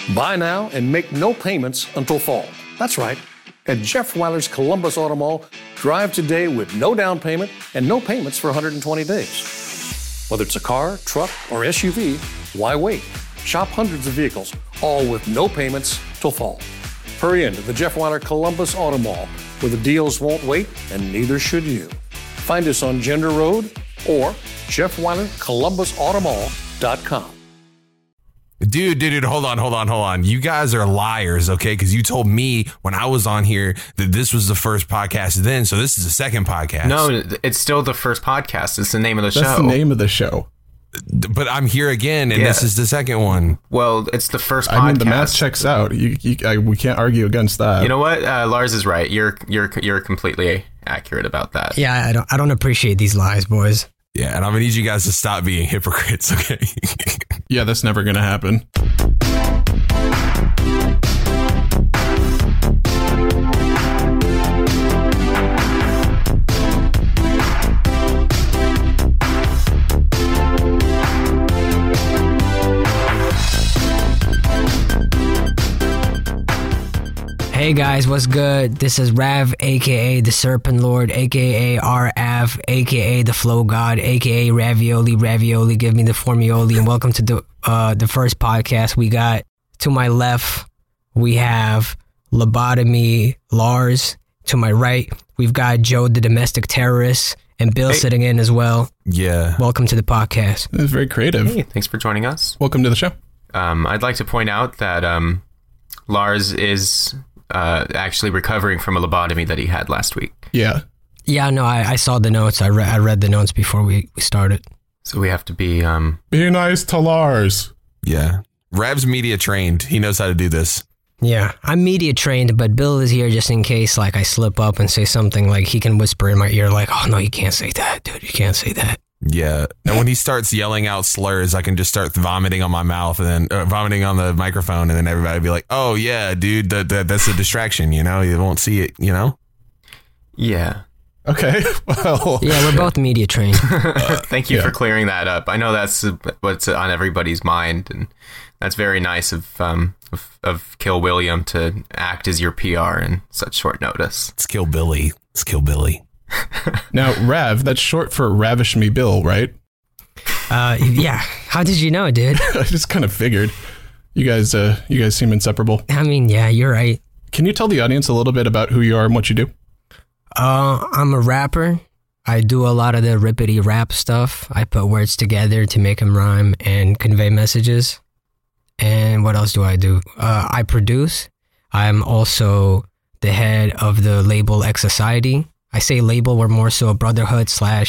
Buy now and make no payments until fall. That's right. At Jeff Weiler's Columbus Auto Mall, drive today with no down payment and no payments for 120 days. Whether it's a car, truck, or SUV, why wait? Shop hundreds of vehicles, all with no payments till fall. Hurry into the Jeff Weiler Columbus Auto Mall, where the deals won't wait and neither should you. Find us on Gender Road or JeffWeilerColumbusAutomall.com. Dude, hold on. You guys are liars, okay? Because you told me when I was on here that this was the first podcast then, so this is the second podcast. No, it's still the first podcast. It's the name of the show. That's the name of the show. But I'm here again, and this is the second one. Well, it's the first podcast. I mean, the math checks out. We can't argue against that. You know what? Lars is right. You're completely accurate about that. Yeah, I don't appreciate these lies, boys. Yeah, and I'm going to need you guys to stop being hypocrites, okay? Yeah, that's never going to happen. Hey guys, what's good? This is Rav, aka the Serpent Lord, aka RAV, aka the Flow God, aka Ravioli, give me the formioli, and welcome to the first podcast. We got, to my left, we have Lobotomy Lars. To my right, we've got Joe the Domestic Terrorist, and Bill sitting in as well. Yeah. Welcome to the podcast. It was very creative. Hey, thanks for joining us. Welcome to the show. I'd like to point out that Lars is actually recovering from a lobotomy that he had last week. Yeah. Yeah, no, I saw the notes. I read the notes before we started. So we have to be... Be nice to Lars. Yeah. Rav's media trained. He knows how to do this. Yeah, I'm media trained, but Bill is here just in case, like, I slip up and say something, like, he can whisper in my ear, like, oh, no, you can't say that, dude. You can't say that. Yeah. And when he starts yelling out slurs, I can just start vomiting on my mouth and then vomiting on the microphone. And then everybody will be like, oh, yeah, dude, that's a distraction. You know, you won't see it, you know? Yeah. Okay. Well, yeah, we're both media trained. Thank you for clearing that up. I know that's what's on everybody's mind. And that's very nice of Kill William to act as your PR in such short notice. It's Kill Billy. Now, Rav, that's short for Ravish Me Bill, right? Yeah. How did you know, dude? I just kind of figured. You guys seem inseparable. I mean, yeah, you're right. Can you tell the audience a little bit about who you are and what you do? I'm a rapper. I do a lot of the rippity rap stuff. I put words together to make them rhyme and convey messages. And what else do I do? I produce. I'm also the head of the label X Society. I say label, we're more so a brotherhood /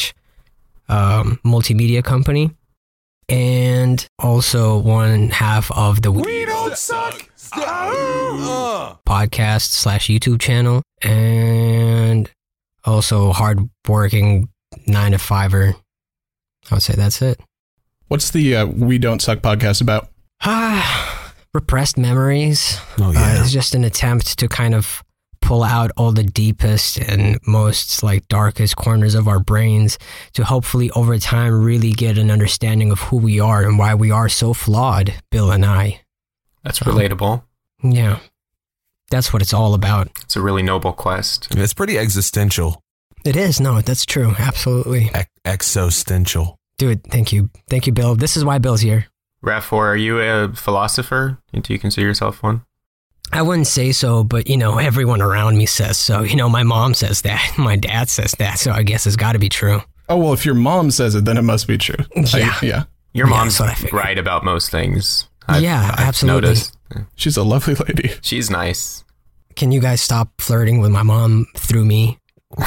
multimedia company. And also one half of the We Don't Suck podcast / YouTube channel. And also hardworking 9-to-5er. I would say that's it. What's the We Don't Suck podcast about? Repressed memories. Oh, yeah. It's just an attempt to kind of pull out all the deepest and most like darkest corners of our brains to hopefully over time really get an understanding of who we are and why we are so flawed, Bill and I. That's relatable. Yeah. That's what it's all about. It's a really noble quest. It's pretty existential. It is. No, that's true. Absolutely. Existential. Dude, thank you. Thank you, Bill. This is why Bill's here. Rav4, are you a philosopher? Do you consider yourself one? I wouldn't say so, but, you know, everyone around me says so. You know, my mom says that. My dad says that. So I guess it's got to be true. Oh, well, if your mom says it, then it must be true. Yeah. Your mom's right about most things. I've absolutely. Noticed. She's a lovely lady. She's nice. Can you guys stop flirting with my mom through me?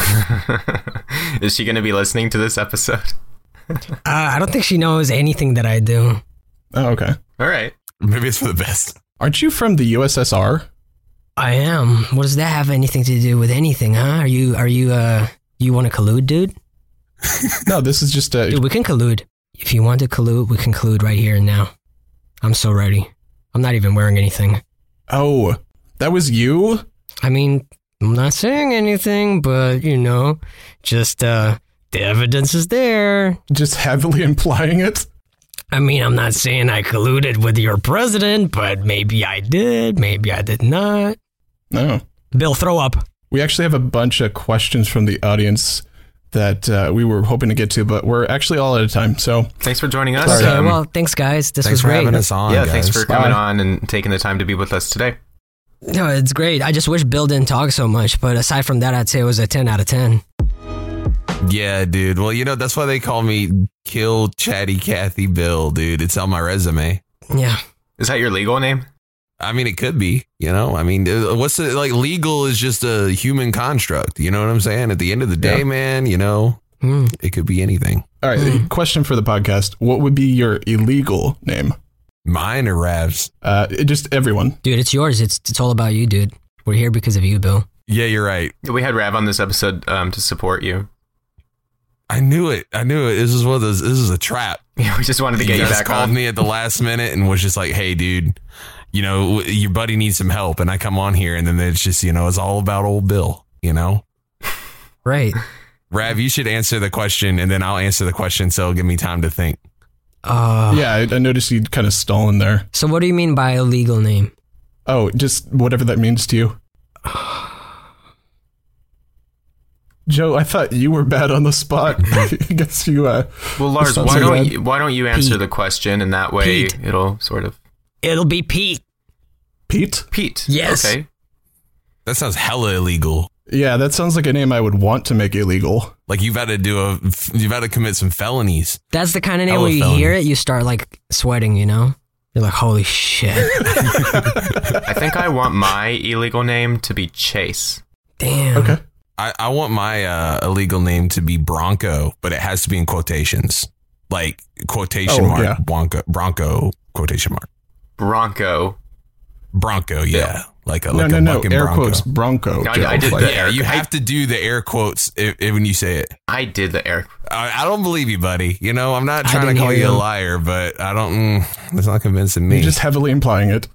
Is she going to be listening to this episode? I don't think she knows anything that I do. Oh, okay. All right. Maybe it's for the best. Aren't you from the USSR? I am. What does that have anything to do with anything, huh? You want to collude, dude? No, this is just a... Dude, we can collude. If you want to collude, we can collude right here and now. I'm so ready. I'm not even wearing anything. Oh, that was you? I mean, I'm not saying anything, but, you know, just, the evidence is there. Just heavily implying it? I mean, I'm not saying I colluded with your president, but maybe I did. Maybe I did not. No. Bill, throw up. We actually have a bunch of questions from the audience that we were hoping to get to, but we're actually all out of time. So Thanks for joining us. Okay, well, thanks, guys. This Thanks was for great. having us on. Yeah, guys. thanks for coming on and taking the time to be with us today. No, it's great. I just wish Bill didn't talk so much, but aside from that, I'd say it was a 10 out of 10. Yeah, dude. Well, that's why they call me Kill Chatty Cathy Bill, dude. It's on my resume. Yeah. Is that your legal name? I mean, it could be, I mean, what's the, like, legal is just a human construct. You know what I'm saying? At the end of the day, man, it could be anything. all right, question for the podcast. What would be your illegal name? Mine or Rav's? Just everyone. Dude, it's yours. It's all about you, dude. We're here because of you, Bill. Yeah, you're right. We had Rav on this episode to support you. I knew it. This is one of those. This is a trap. Yeah, we just wanted to get you guys back called on. me at the last minute and was just like, "Hey, dude, your buddy needs some help." And I come on here, and then it's just, it's all about old Bill. Right. Rav, you should answer the question, and then I'll answer the question, so it'll give me time to think. Yeah, I noticed you kind of stalling there. So what do you mean by a legal name? Oh, just whatever that means to you. Joe, I thought you were bad on the spot. I guess you. Well, Lars, sounds why like don't you answer Pete. the question, and that way Pete. it'll sort of It'll be Pete. Pete? Pete. Yes. Okay. That sounds hella illegal. Yeah, that sounds like a name I would want to make illegal. Like you've got to commit some felonies. That's the kind of name Hella where you felony. hear it, you start like sweating, You're like, holy shit. I think I want my illegal name to be Chase. Damn. Okay. I want my illegal name to be Bronco, but it has to be in quotations, like quotation mark, yeah. Bronco, quotation mark, Bronco. Bronco, yeah. Like a No. bucking Air Bronco. quotes, Bronco. I Joe. did Like, the Yeah, you have to do the air quotes when you say it. I did the air. I don't believe you, buddy. I'm not I trying to didn't call hear you a you. liar, but I don't. That's not convincing me. You're just heavily implying it.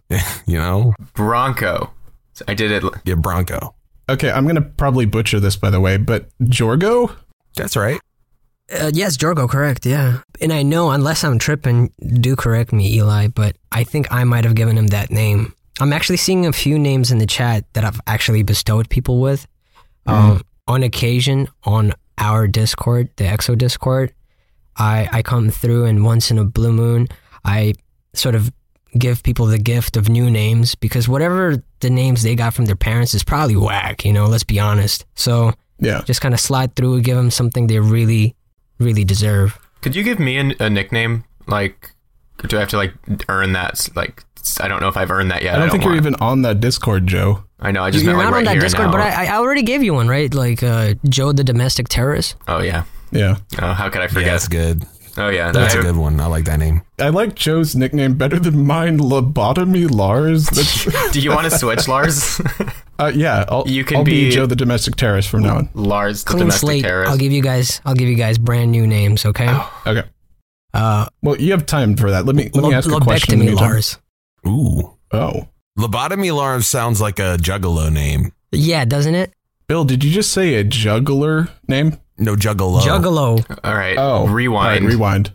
Bronco. I did it. Yeah, Bronco. Okay, I'm going to probably butcher this, by the way, but Jorgo? That's right. Yes, Jorgo, correct, yeah. And I know, unless I'm tripping, do correct me, Eli, but I think I might have given him that name. I'm actually seeing a few names in the chat that I've actually bestowed people with. On occasion, on our Discord, the EXO Discord, I come through, and once in a blue moon, I sort of give people the gift of new names, because whatever the names they got from their parents is probably whack, let's be honest. So Yeah. just kind of slide through and give them something they really, really deserve. Could you give me a nickname? Like, do I have to earn that? Like, I don't know if I've earned that yet. I don't think you're even on that Discord, Joe. I know. I just You're meant not right on that here Discord, now. but I already gave you one, right? Like Joe the Domestic Terrorist. Oh yeah. Yeah. Oh, how could I Yeah, forget? that's good. Oh yeah. That's a good one. I like that name. I like Joe's nickname better than mine, Lobotomy Lars. That's, Do you want to switch, Lars? yeah, I'll be Joe the Domestic Terrorist from now on. Lars, the Clean domestic slate. terrorist. I'll give you guys brand new names, okay? Okay. Well, you have time for that. Let me ask a question. In the Lobectomy meantime. Lars. Ooh. Oh. Lobotomy alarm sounds like a juggalo name. Yeah, doesn't it? Bill, did you just say a juggler name? No, juggalo. Juggalo. All right. Oh. Rewind. All right, rewind.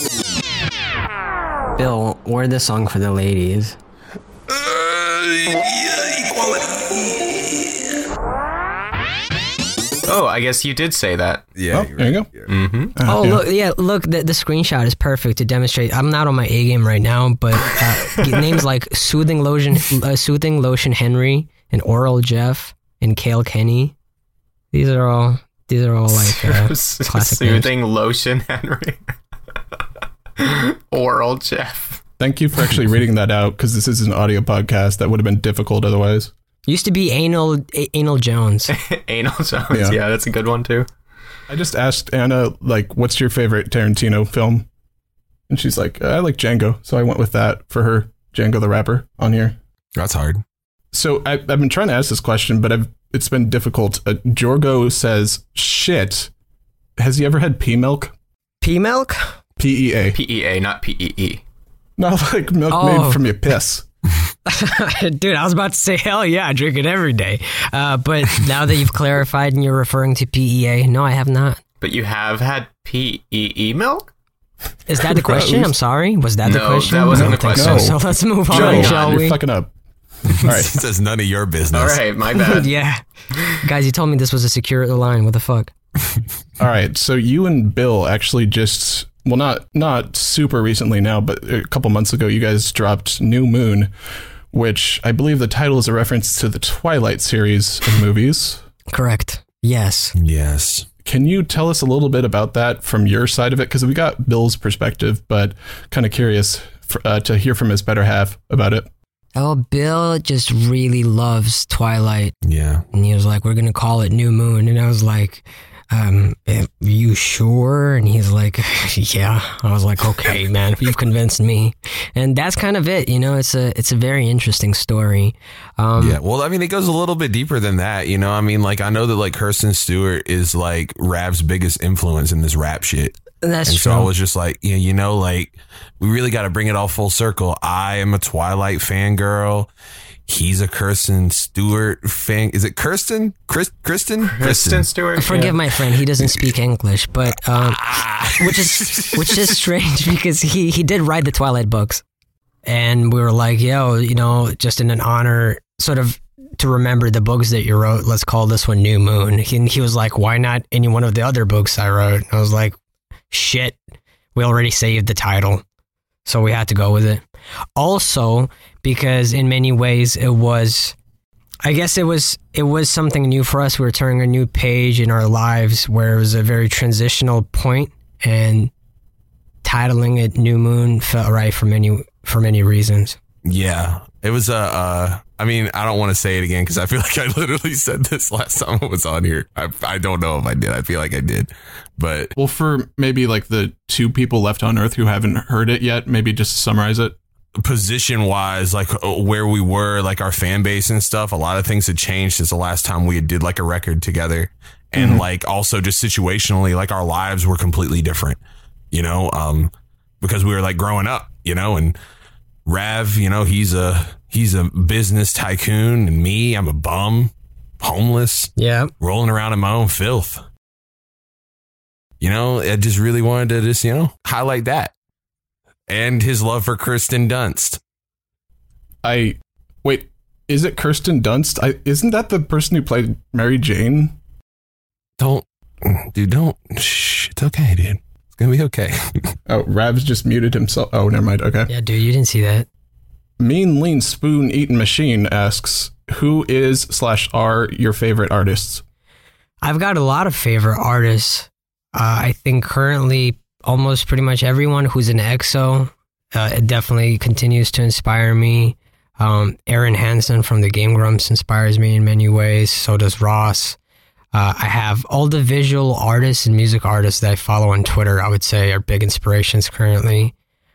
Bill, we're the song for the ladies. Oh, I guess you did say that. Yeah. Oh, there you go. Mm-hmm. Oh, yeah. look, the screenshot is perfect to demonstrate. I'm not on my A game right now, but names like Soothing Lotion Henry, and Oral Jeff, and Kale Kenny. These are all like classic Soothing names. Lotion Henry. Oral Jeff. Thank you for actually reading that out, because this is an audio podcast. That would have been difficult otherwise. Used to be Anal Jones. Anal Jones. Yeah. Yeah, that's a good one too. I just asked Anna, like, what's your favorite Tarantino film? And she's like, I like Django. So I went with that for her, Django the Rapper, on here. That's hard. So I've been trying to ask this question, but it's been difficult. Jorgo says, shit. Has he ever had pea milk? Pea milk? PEA. PEA, not PEE. Not like milk made from your piss. Dude, I was about to say, hell yeah, I drink it every day. But now that you've clarified and you're referring to PEA, no, I have not. But you have had PEE milk? Is that the question? Gross. I'm sorry. Was that the No, question? that wasn't I the don't think question. So let's move Joe, on, shall you're we? fucking up. All right. It says none of your business. All right, my bad. Yeah. Guys, you told me this was a secure line. What the fuck? All right. So you and Bill actually just, well, not super recently now, but a couple months ago, you guys dropped New Moon, which I believe the title is a reference to the Twilight series of movies. Correct. Yes. Yes. Can you tell us a little bit about that from your side of it? Because we got Bill's perspective, but kind of curious to hear from his better half about it. Oh, Bill just really loves Twilight. Yeah. And he was like, we're going to call it New Moon. And I was like, are you sure? And he's like, yeah. I was like, okay, man, you've convinced me. And that's kind of it. You know, it's a very interesting story. Yeah. Well, I mean, it goes a little bit deeper than that. You know, I mean, like, I know that like Kirsten Stewart is like Rav's biggest influence in this rap shit. That's And true. so I was just like, yeah, you know, like we really got to bring it all full circle. I am a Twilight fangirl. He's a Kirsten Stewart fan. Is it Kirsten? Kristen Stewart. Forgive my friend, he doesn't speak English, but which is strange because he did write the Twilight books, and we were like, yo, you know, just in an honor, sort of to remember the books that you wrote, let's call this one New Moon. He was like, why not any one of the other books I wrote? I was like, shit, we already saved the title, so we had to go with it. Also, because in many ways it was something new for us. We were turning a new page in our lives where it was a very transitional point, and titling it New Moon felt right for many reasons. Yeah. It was I mean, I don't want to say it again because I feel like I literally said this last time I was on here. I don't know if I did. I feel like I did. But Well, for maybe like the two people left on Earth who haven't heard it yet, maybe just summarize it. position wise, like where we were, like our fan base and stuff, a lot of things had changed since the last time we did like a record together. And like also just situationally, like our lives were completely different, you know, because we were like growing up, you know, and Rav, you know, he's a business tycoon, and me, I'm a bum, homeless, rolling around in my own filth. You know, I just really wanted to just, you know, highlight that. And his love for Kirsten Dunst. Wait, is it Kirsten Dunst? Isn't that the person who played Mary Jane? Don't. Shh, it's okay, dude. It's going to be okay. Oh, Rav's just muted himself. Oh, never mind. Okay. Yeah, dude, you didn't see that. Mean Lean Spoon Eating Machine asks, who is / are your favorite artists? I've got a lot of favorite artists. I think currently almost pretty much everyone who's in EXO, it definitely continues to inspire me. Aaron Hansen from the Game Grumps inspires me in many ways. So does Ross. I have all the visual artists and music artists that I follow on Twitter, I would say, are big inspirations currently.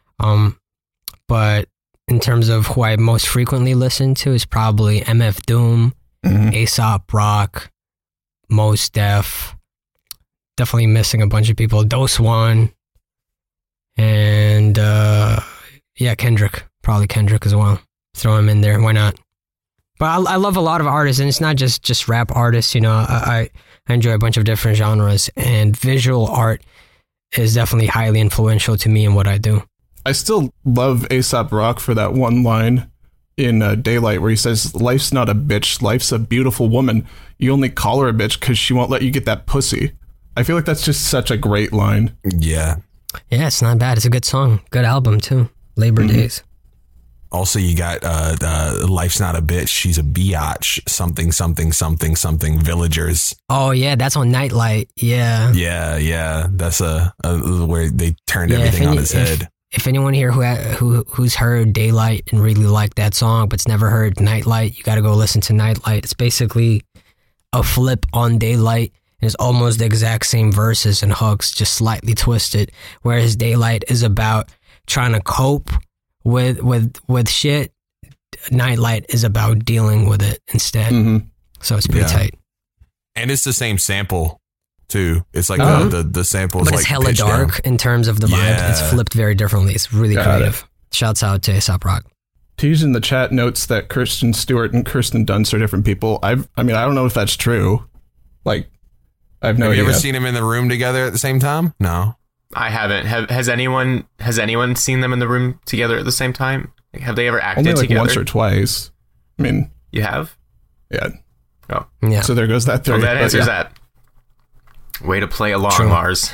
But in terms of who I most frequently listen to is probably MF Doom, A$AP Rock, Mos Def. Definitely missing a bunch of people. Dose One. And Kendrick. Probably Kendrick as well. Throw him in there. Why not? But I love a lot of artists, and it's not just rap artists. You know, I enjoy a bunch of different genres, and visual art is definitely highly influential to me in what I do. I still love A$AP Rock for that one line in Daylight where he says, "Life's not a bitch, life's a beautiful woman. You only call her a bitch because she won't let you get that pussy." I feel like that's just such a great line. Yeah. Yeah, it's not bad. It's a good song. Good album, too. Labor Days. Also, you got Life's Not a Bitch, She's a Biatch, something, Villagers. Oh, yeah, that's on Nightlight. Yeah. Yeah. That's where they turned everything on its head. If anyone here who's heard Daylight and really liked that song but's never heard Nightlight, you got to go listen to Nightlight. It's basically a flip on Daylight. And it's almost the exact same verses and hooks, just slightly twisted. Whereas Daylight is about trying to cope with shit. Nightlight is about dealing with it instead. So it's pretty tight. And it's the same sample too. It's like the sample, but like it's hella pitched dark down. in terms of the vibe. Yeah. It's flipped very differently. It's really creative. Shouts out to A$AP Rock. Tease in the chat notes that Kristen Stewart and Kirsten Dunst are different people. I mean, I don't know if that's true. Like, I have no idea. Have you ever seen them in the room together at the same time? No. I haven't. Has anyone seen them in the room together at the same time? Like, have they ever acted Only like together? once or twice. I mean, You have? yeah. Oh. Yeah. So there goes that theory. Well, that But answers yeah. that. Way to play along, True. Mars.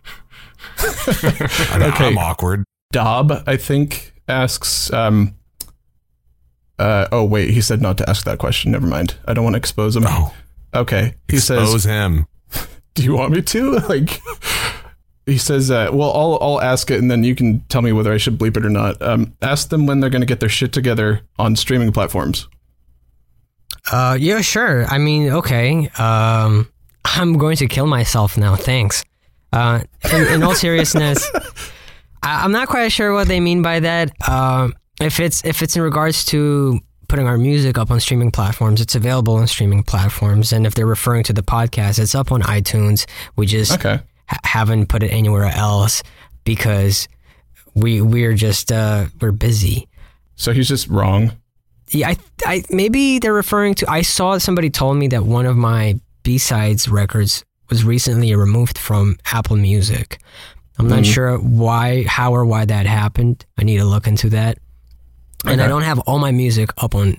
Okay. I'm awkward. Dob, I think, asks. Oh wait, he said not to ask that question. Never mind. I don't want to expose him. Oh, Okay. He expose says, him. "Do you want me to?" Like, he says, "Well, I'll ask it, and then you can tell me whether I should bleep it or not." Ask them when they're going to get their shit together on streaming platforms. Yeah, sure. I mean, okay. I'm going to kill myself now. Thanks. In all seriousness, I'm not quite sure what they mean by that. If it's in regards to putting our music up on streaming platforms, it's available on streaming platforms. And if they're referring to the podcast, it's up on iTunes. We just Okay. haven't put it anywhere else because we're just we're busy. So he's just wrong. Yeah, I maybe they're referring to. I saw somebody told me that one of my B-sides records was recently removed from Apple Music. I'm not sure how or why that happened. I need to look into that. And I Okay. don't have all my music up on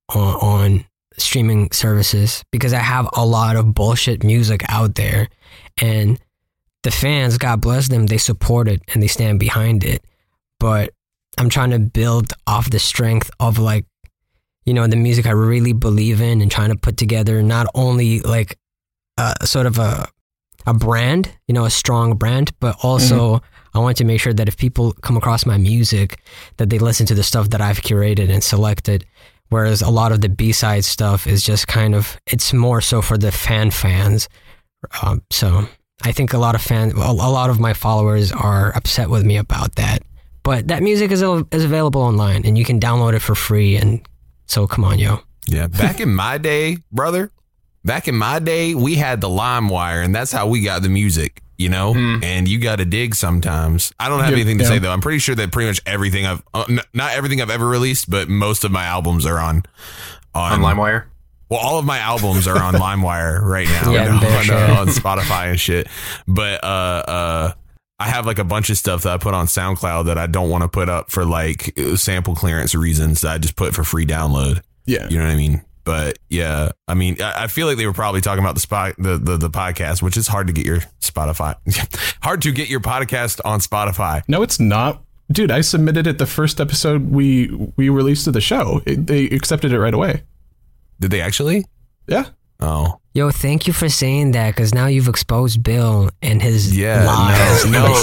streaming services because I have a lot of bullshit music out there, and the fans, God bless them, they support it and they stand behind it. But I'm trying to build off the strength of like, you know, the music I really believe in and trying to put together not only like sort of a brand, you know, a strong brand, but also I want to make sure that if people come across my music, that they listen to the stuff that I've curated and selected. Whereas a lot of the B-side stuff is just kind of, it's more so for the fans. So I think a lot of my followers are upset with me about that. But that music is available online and you can download it for free. And so come on, yo. Yeah, back in my day, brother. Back in my day, we had the LimeWire, and that's how we got the music. You know, and you got to dig sometimes. I don't have anything to say though. I'm pretty sure that pretty much everything not everything I've ever released, but most of my albums are on LimeWire? Well, all of my albums are on LimeWire right now. Yeah, on Spotify and shit. But I have like a bunch of stuff that I put on SoundCloud that I don't want to put up for like sample clearance reasons that I just put for free download. Yeah. You know what I mean? But yeah, I mean, I feel like they were probably talking about the podcast, which is hard to get your hard to get your podcast on Spotify. No, it's not. Dude, I submitted it the first episode we released to the show. They accepted it right away. Did they actually? Yeah. Oh, Yo, thank you for saying that because now you've exposed Bill and his lies.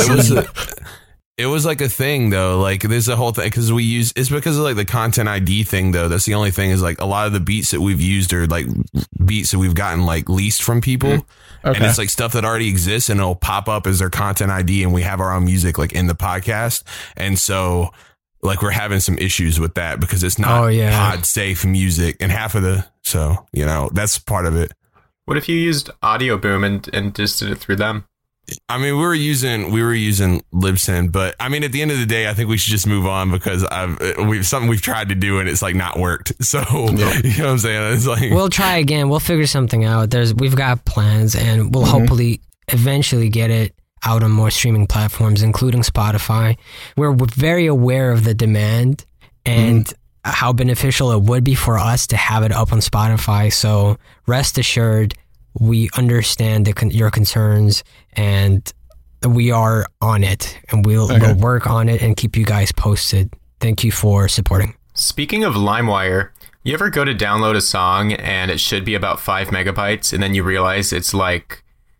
It was like a thing though. Like there's a whole thing because it's because of like the content ID thing though. That's the only thing is like a lot of the beats that we've used are like beats that we've gotten like leased from people. Okay. And it's like stuff that already exists and it'll pop up as their content ID and we have our own music like in the podcast. And so like we're having some issues with that because it's not pod safe music and so, you know, that's part of it. What if you used Audio Boom and just did it through them? I mean, we were using Libsyn, but I mean, at the end of the day, I think we should just move on because something we've tried to do and it's like not worked. So you know what I'm saying? It's like we'll try again. We'll figure something out. We've got plans, and we'll hopefully eventually get it out on more streaming platforms, including Spotify. We're very aware of the demand and how beneficial it would be for us to have it up on Spotify. So rest assured, we understand your concerns and we are on it and we'll work on it and keep you guys posted. Thank you for supporting. Speaking of LimeWire, you ever go to download a song and it should be about 5 megabytes and then you realize it's like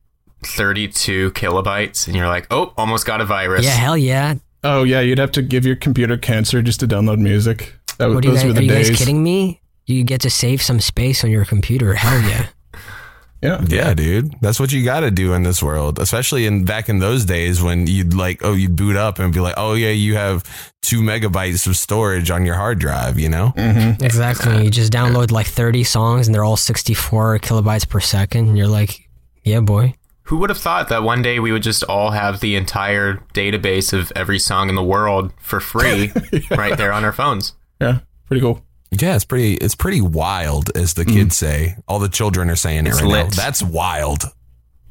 32 kilobytes and you're like, oh, almost got a virus. Yeah, hell yeah. Oh yeah, you'd have to give your computer cancer just to download music. What are you guys kidding me? You get to save some space on your computer. Hell yeah. Yeah, dude. That's what you got to do in this world, especially back in those days when you'd boot up and be like, oh yeah, you have 2 megabytes of storage on your hard drive, you know? Exactly. You just download like 30 songs and they're all 64 kilobytes per second. And you're like, yeah, boy. Who would have thought that one day we would just all have the entire database of every song in the world for free right there on our phones? Yeah, pretty cool. Yeah, it's pretty wild, as the kids say. All the children are saying it right now. That's wild.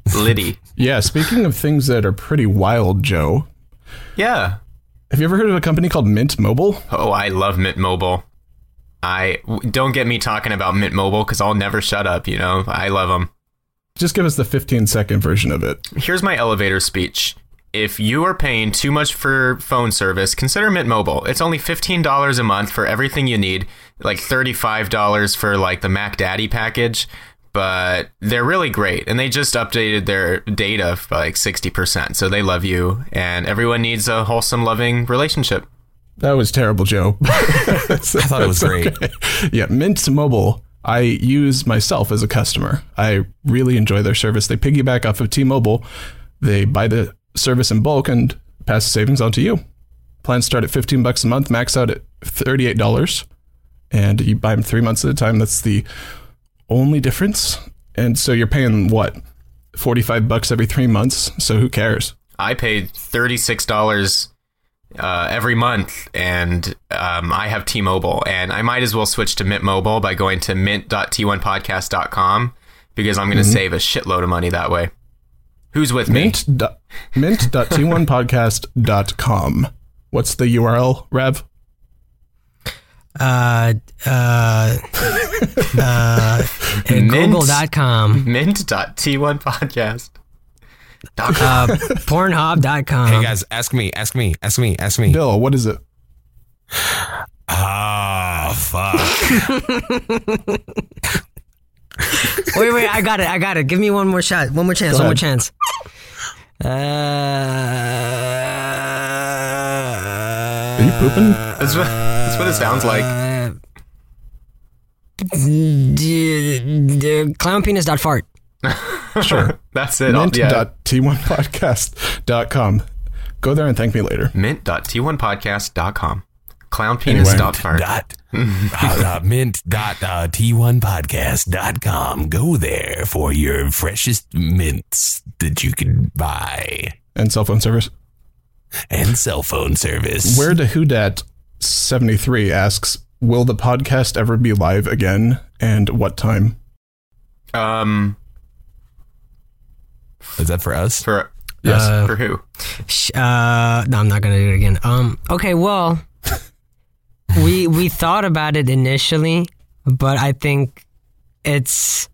Liddy. Yeah, speaking of things that are pretty wild, Joe, Yeah. have you ever heard of a company called Mint Mobile? Oh, I love Mint Mobile. Don't get me talking about Mint Mobile because I'll never shut up, you know? I love them. Just give us the 15-second version of it. Here's my elevator speech. If you are paying too much for phone service, consider Mint Mobile. It's only $15 a month for everything you need, like $35 for like the Mac Daddy package, but they're really great. And they just updated their data by like 60%. So they love you, and everyone needs a wholesome, loving relationship. That was terrible, Joe. I thought it was great. Okay. Yeah, Mint Mobile, I use myself as a customer. I really enjoy their service. They piggyback off of T-Mobile. They buy the service in bulk and pass the savings on to you. Plans start at $15 a month, max out at $38. And you buy them 3 months at a time. That's the only difference. And so you're paying, what, $45 every 3 months? So who cares? I paid $36 every month, and I have T-Mobile, and I might as well switch to Mint Mobile by going to mint.t1podcast.com because I'm going to save a shitload of money that way. Who's with me? Mint.t1podcast.com. What's the URL, Rav? Google.com. Mint.t1podcast. Pornhub.com. Hey guys, ask me. Bill, what is it? Ah, fuck. Wait, I got it. Give me one more shot. One more chance. Are you pooping? That's what it sounds like. Clownpenis.fart. Sure. That's it. Mint.t1podcast.com. Go there and thank me later. Mint.t1podcast.com. Clownpenis.fart. Mint.t1podcast.com. Go there for your freshest mints that you can buy. And cell phone service. And cell phone service. Where to Whodat 73 asks, will the podcast ever be live again? And what time? Is that for us? For Yes. For who? No, I'm not gonna do it again. Okay, well, we thought about it initially, but I think it's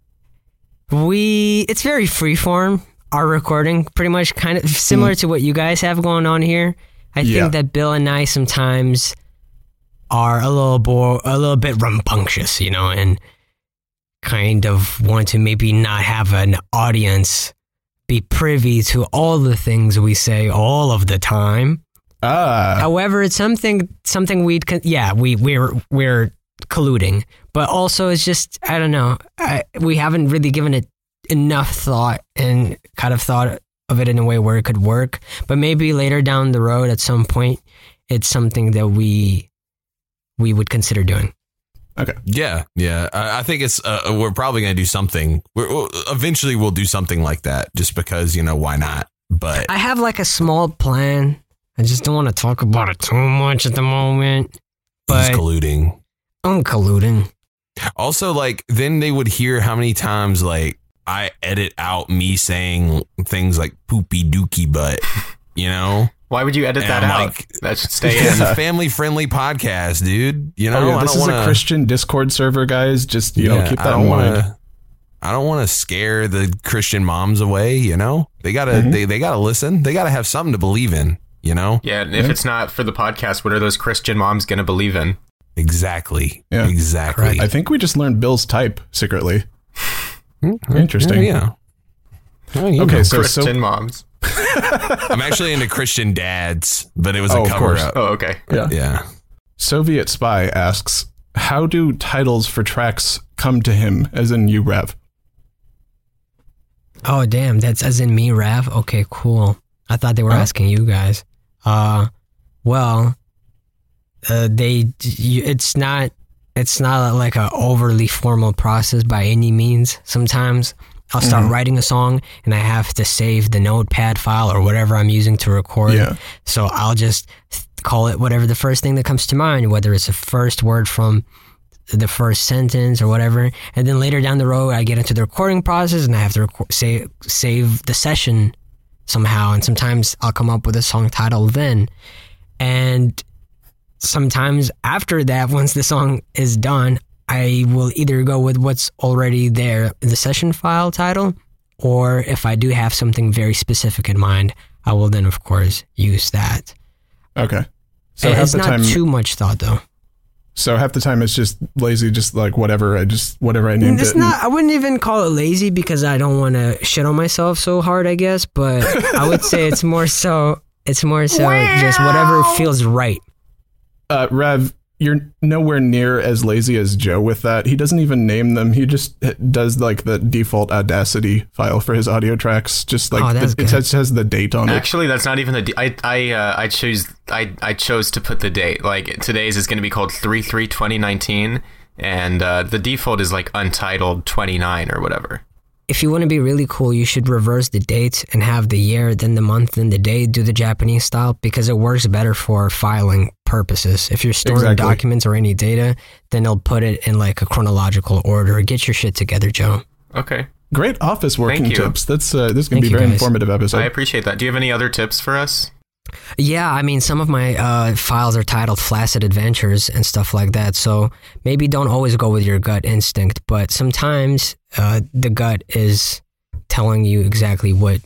very freeform. Our recording, pretty much, kind of similar to what you guys have going on here. I think that Bill and I sometimes are a little bit rambunctious, you know, and kind of want to maybe not have an audience be privy to all the things we say all of the time. However, it's something we're colluding, but also it's just, I don't know. We haven't really given it enough thought and kind of thought of it in a way where it could work, but maybe later down the road at some point, it's something that we would consider doing. Okay. Yeah. I think it's we're probably going to do something. Eventually we'll do something like that just because, you know, why not? But I have like a small plan. I just don't want to talk about it too much at the moment. But he's colluding. I'm colluding. Also, like, then they would hear how many times, like, I edit out me saying things like poopy dookie butt, you know? Why would you edit that I'm out? like, That should stay It's in. a family-friendly podcast, dude. You know, this is a Christian Discord server, guys. Just, keep that in mind. I don't want to scare the Christian moms away, you know? They gotta they gotta listen. They gotta have something to believe in, you know? Yeah, and if it's not for the podcast, what are those Christian moms going to believe in? Exactly. Yeah. Exactly. Correct. I think we just learned Bill's type secretly. Interesting. Yeah. Okay, so Christian moms. I'm actually into Christian dads, but it was a cover up. Oh, okay. Yeah. Soviet Spy asks, how do titles for tracks come to him, as in you, Rav? Oh, damn. That's as in me, Rav? Okay, cool. I thought they were asking you guys. It's not like a overly formal process by any means. Sometimes I'll start writing a song and I have to save the notepad file or whatever I'm using to record. Yeah. So I'll just call it whatever the first thing that comes to mind, whether it's a first word from the first sentence or whatever. And then later down the road, I get into the recording process and I have to save the session somehow. And sometimes I'll come up with a song title then. And sometimes after that, once the song is done, I will either go with what's already there in the session file title, or if I do have something very specific in mind, I will then, of course, use that. Okay. So And half it's the not time, too much thought, though. so half the time it's just lazy, just like whatever I named It's it. not. I wouldn't even call it lazy because I don't want to shit on myself so hard, I guess. But I would say it's more so. It's more so just whatever feels right. Rev, you're nowhere near as lazy as Joe with that. He doesn't even name them. He just does like the default Audacity file for his audio tracks. Just like that's it good. has the date on it. Actually, that's not even the. I chose to put the date. Like today's is going to be called 3/3/2019, and the default is like Untitled 29 or whatever. If you want to be really cool, you should reverse the dates and have the year, then the month, then the day. Do the Japanese style because it works better for filing purposes. If you're storing Exactly. documents or any data, then they'll put it in like a chronological order. Get your shit together, Joe. Okay, Great office working Thank you. tips. This is going to Thank be a you, very guys. informative episode. I appreciate that. Do you have any other tips for us? Yeah, I mean, some of my files are titled Flaccid Adventures and stuff like that. So maybe don't always go with your gut instinct, but sometimes the gut is telling you exactly what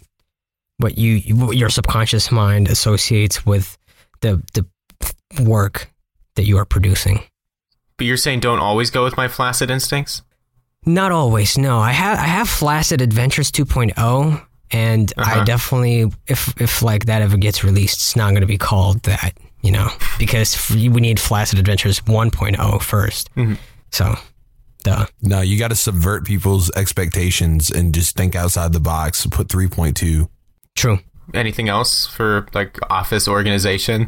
your subconscious mind associates with the work that you are producing. But you're saying don't always go with my flaccid instincts? Not always. No, I have Flaccid Adventures 2.0. And I definitely, if like that ever gets released, it's not going to be called that, because we need Flaccid Adventures 1.0 first. Mm-hmm. So, duh. No, you got to subvert people's expectations and just think outside the box. Put 3.2. True. Anything else for like office organization?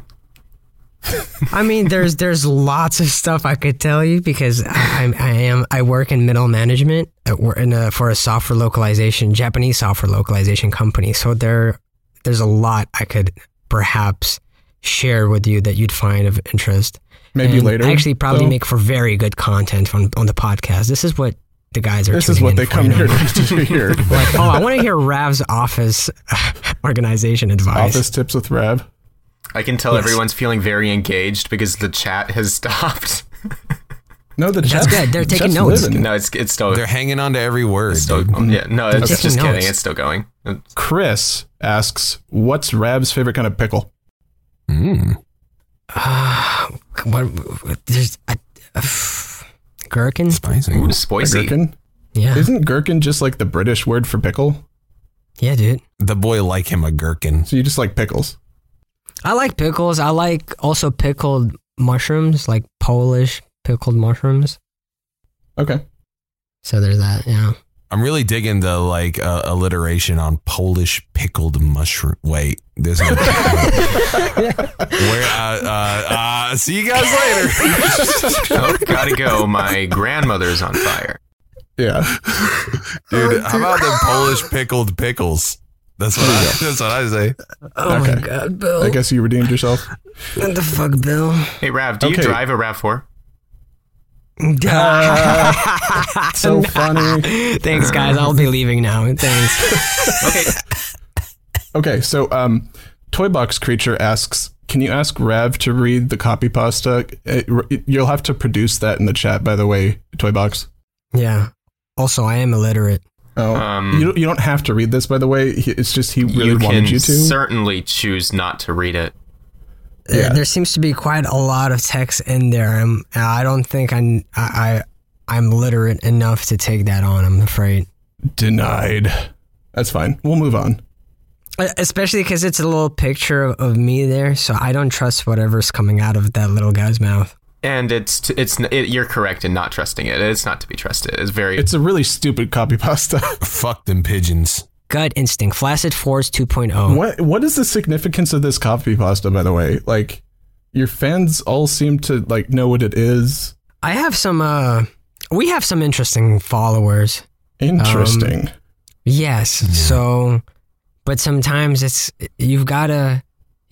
I mean, there's lots of stuff I could tell you because I work in middle management for a software localization, Japanese software localization company. So there's a lot I could perhaps share with you that you'd find of interest. Maybe And later. I actually probably though. make for very good content on the podcast. This is what the guys are. This is tuning what in they for, come here to hear. Like, I want to hear Rav's office organization advice. Office tips with Rav. I can tell Yes. everyone's feeling very engaged because the chat has stopped. No, the That's chat's, good. They're taking chat's notes. living. No, it's still. They're hanging on to every word. still dude. yeah, no, it's Taking just kidding. notes. It's still going. Chris asks, "What's Rab's favorite kind of pickle?" What? There's a gherkin. Spicy. Ooh, A spicy. gherkin? Yeah, Isn't gherkin just like the British word for pickle? yeah, dude. The boy like him a gherkin. So you just like pickles? I like pickles. I like also pickled mushrooms, like Polish pickled mushrooms. Okay. So there's that. Yeah. I'm really digging the like alliteration on Polish pickled mushroom. Wait, there's no. Where? See you guys later. Oh, gotta go. My grandmother's on fire. Yeah. Dude, how about the Polish pickled pickles? That's what I say. Oh Okay. my God, Bill. I guess you redeemed yourself. What the fuck, Bill? Hey, Rav, do you Okay. drive a RAV4? So funny. Thanks, guys. I'll be leaving now. Thanks. Okay. Okay, so Toybox Creature asks, "Can you ask Rav to read the copy pasta?" You'll have to produce that in the chat, by the way, Toybox. Yeah. Also, I am illiterate. Oh, you don't have to read this, by the way. It's just he really You wanted can you to. certainly choose not to read it. Yeah. There seems to be quite a lot of text in there. I don't think I'm literate enough to take that on, I'm afraid. Denied. That's fine. We'll move on. Especially because it's a little picture of me there, so I don't trust whatever's coming out of that little guy's mouth. And you're correct in not trusting it. It's not to be trusted. It's a really stupid copy pasta. Fuck them pigeons. Gut instinct, Flaccid Force 2.0. What is the significance of this copy pasta, by the way? Like, your fans all seem to like know what it is. I have some, we have some interesting followers. Interesting. Yes. So, but sometimes you've got to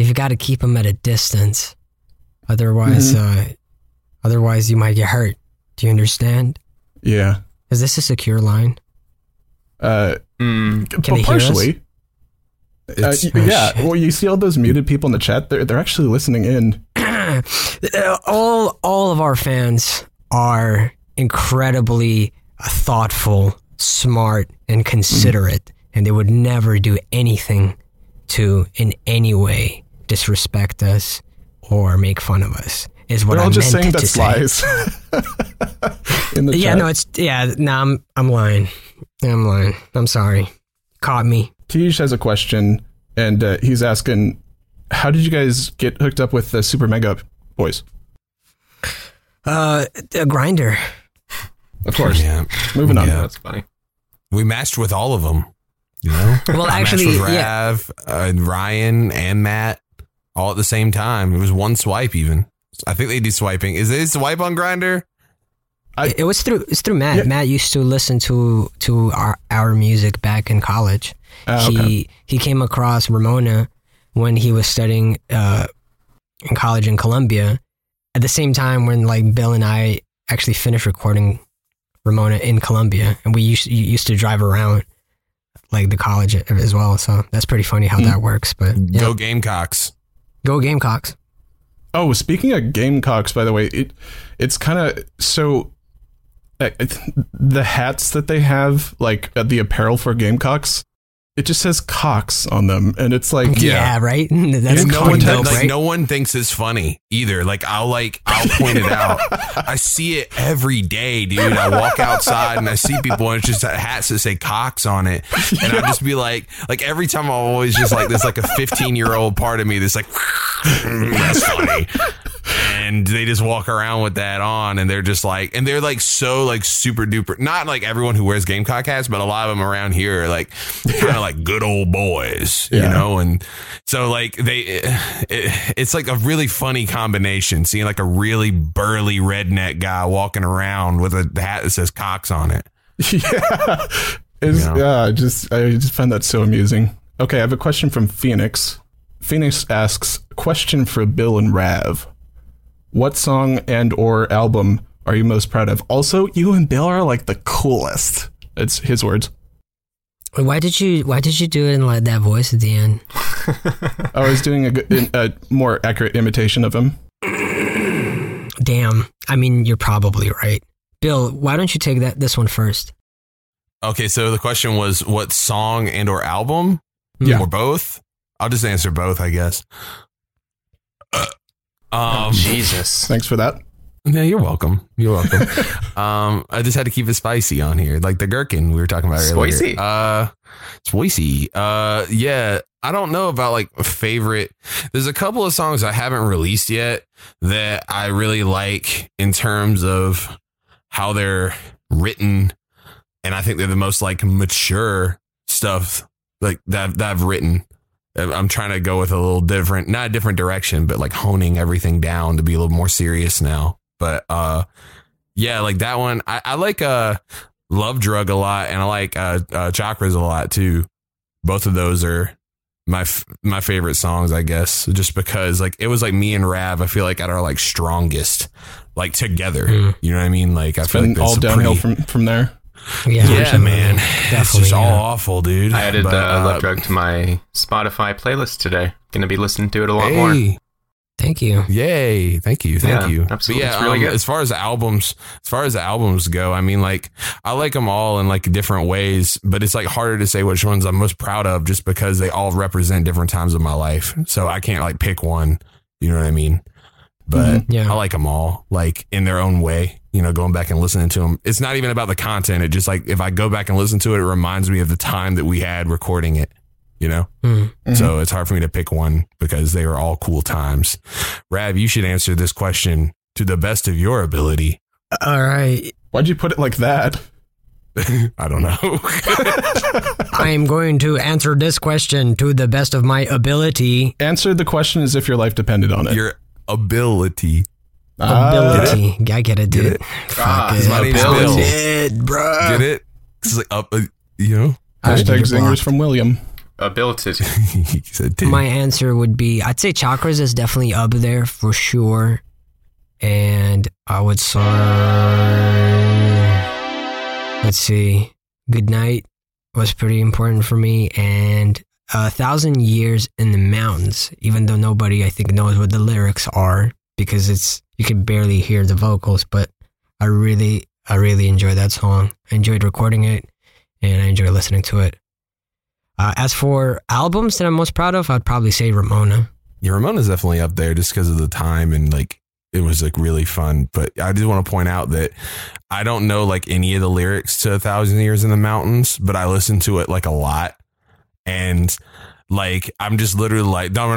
keep them at a distance. Otherwise, otherwise you might get hurt. Do you understand? Yeah. Is this a secure line? Can they hear partially. Yeah. Well, you see all those muted people in the chat? They're actually listening in. All of our fans are incredibly thoughtful, smart, and considerate, and they would never do anything to in any way disrespect us or make fun of us. Is what They're all I just saying meant to that's say. lies. In the Yeah, chat. no, it's I'm lying. I'm lying. I'm sorry. Caught me. Tej has a question, and he's asking, how did you guys get hooked up with the Super Mega Boys? A grinder. Of course. Yeah. Moving on. Yeah. That's funny. We matched with all of them. You know? Well, I actually, matched with yeah. Rav, Ryan, and Matt all at the same time. It was one swipe even. I think they do swiping. Is it swipe on Grindr? It was through Matt. Yeah. Matt used to listen to our music back in college. Okay. He came across Ramona when he was studying in college in Columbia. At the same time when like Bill and I actually finished recording Ramona in Columbia, and we used to drive around like the college as well. So that's pretty funny how that works. But yeah. Go Gamecocks. Go Gamecocks. Oh, speaking of Gamecocks, by the way, it's kind of so the hats that they have, like the apparel for Gamecocks, it just says Cox on them, and it's like Yeah, right. That's And pretty dope, like right? no one thinks it's funny either. I'll point it out. I see it every day, dude. I walk outside and I see people and it's just hats that say Cox on it. And I'll just be like every time I'm always just like, there's like a 15-year-old part of me that's like, that's funny. And they just walk around with that on, and they're just like, and they're like so like super duper, not like everyone who wears Gamecock hats, but a lot of them around here are like kind of like good old boys, you know? And so like it's like a really funny combination, seeing like a really burly redneck guy walking around with a hat that says Cox on it. Yeah. I just find that so amusing. Okay, I have a question from Phoenix. Phoenix asks, question for Bill and Rav. What song and or album are you most proud of? Also, you and Bill are like the coolest. It's his words. Why did you do it in like that voice at the end? I was doing a more accurate imitation of him. Damn. I mean, you're probably right. Bill, why don't you take this one first? Okay, so the question was what song and or album? Yeah. Or both? I'll just answer both, I guess. Jesus. Thanks for that. Yeah, you're welcome. You're welcome. I just had to keep it spicy on here, like the gherkin we were talking about Spicy. earlier. Spicy. Yeah, I don't know about like favorite. There's a couple of songs I haven't released yet that I really like in terms of how they're written, and I think they're the most like mature stuff like that I've written. I'm trying to go with a little different, not a different direction, but like honing everything down to be a little more serious now. But yeah, like that one, I like Love Drug a lot, and I like Chakras a lot too. Both of those are my favorite songs, I guess, just because like it was like me and Rav, I feel like at our like strongest, like together. You know what I mean? Like I feel like Been all downhill from there. Yeah, man. It's just all yeah. awful, dude. I added But, Love Drug to my Spotify playlist today. Gonna be listening to it a lot more. Thank you. Yay. Thank you. Yeah, you. absolutely. But yeah, It's really good. as far as the albums go, I mean, like, I like them all in like different ways, but it's like harder to say which ones I'm most proud of just because they all represent different times of my life. So I can't like pick one, you know what I mean? But Yeah. I like them all like in their own way, you know, going back and listening to them. It's not even about the content. It just like, if I go back and listen to it, it reminds me of the time that we had recording it. You know, so it's hard for me to pick one because they were all cool times. Rav, you should answer this question to the best of your ability. All right. Why'd you put it like that? I don't know. I am going to answer this question to the best of my ability. Answer the question as if your life depended on it. Your ability. Ability. I get it, dude. Fuck it. My name's Bill. Ability, bruh. Get it? It's like you know. Hashtag You're zingers blocked. from William. Ability. He said, My answer would be, I'd say Chakras is definitely up there for sure. And I would say, let's see, Good Night was pretty important for me, and 1,000 Years in the Mountains, even though nobody I think knows what the lyrics are because you can barely hear the vocals, but I really enjoyed that song. I enjoyed recording it and I enjoyed listening to it. As for albums that I'm most proud of, I'd probably say Ramona. Yeah, Ramona's definitely up there just because of the time and like it was like really fun. But I just want to point out that I don't know like any of the lyrics to 1,000 Years in the Mountains, but I listen to it like a lot. And like, I'm just literally like, rapping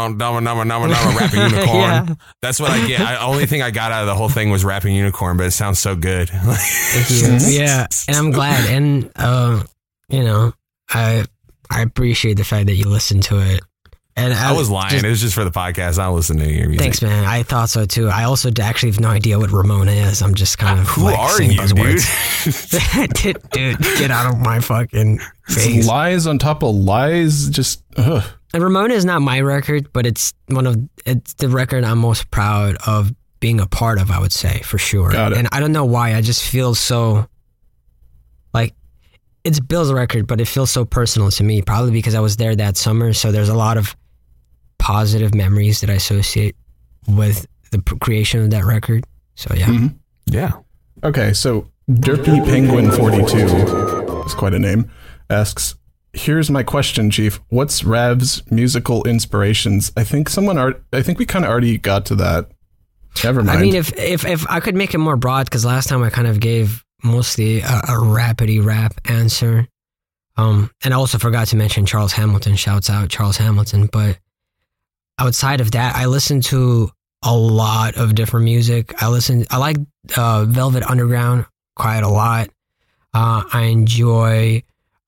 unicorn. Yeah. That's what I get. The only thing I got out of the whole thing was rapping unicorn, but it sounds so good. Thank you. Yeah. And I'm glad. And, you know, I appreciate the fact that you listened to it. And I was lying. It was just for the podcast. I don't listen to your music. Thanks, man. I thought so too. I also actually have no idea what Ramona is. I'm just kind of who like are saying you, buzzwords. Dude, get out of my fucking face. Lies on top of lies. Just ugh. And Ramona is not my record, but it's the record I'm most proud of being a part of, I would say, for sure. Got it. And I don't know why. I just feel so like it's Bill's record, but it feels so personal to me, probably because I was there that summer. So there's a lot of positive memories that I associate with the creation of that record. So yeah. Mm-hmm. Yeah. Okay, so Derpy Penguin 42, that's quite a name, asks, here's my question, Chief. What's Rav's musical inspirations? I think we kind of already got to that. Never mind. I mean, if I could make it more broad, because last time I kind of gave mostly a rapidy rap answer. And I also forgot to mention Charles Hamilton. Shouts out Charles Hamilton. But outside of that, I listen to a lot of different music. I like Velvet Underground quite a lot. I enjoy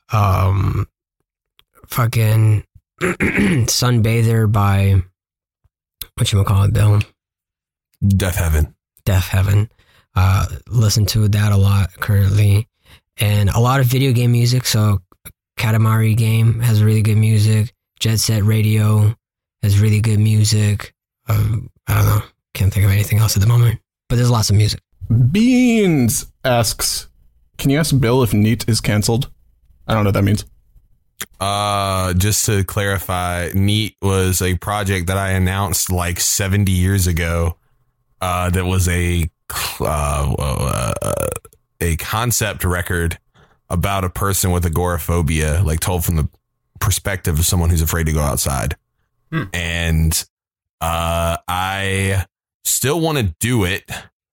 fucking Sunbather by whatchamacallit, Bill? Death Heaven. Listen to that a lot currently. And a lot of video game music. So Katamari Game has really good music. Jet Set Radio has really good music. I don't know. Can't think of anything else at the moment. But there's lots of music. Beans asks, can you ask Bill if NEAT is canceled? I don't know what that means. Just to clarify, NEAT was a project that I announced like 70 years ago. That was a concept record about a person with agoraphobia, like told from the perspective of someone who's afraid to go outside. And I still want to do it,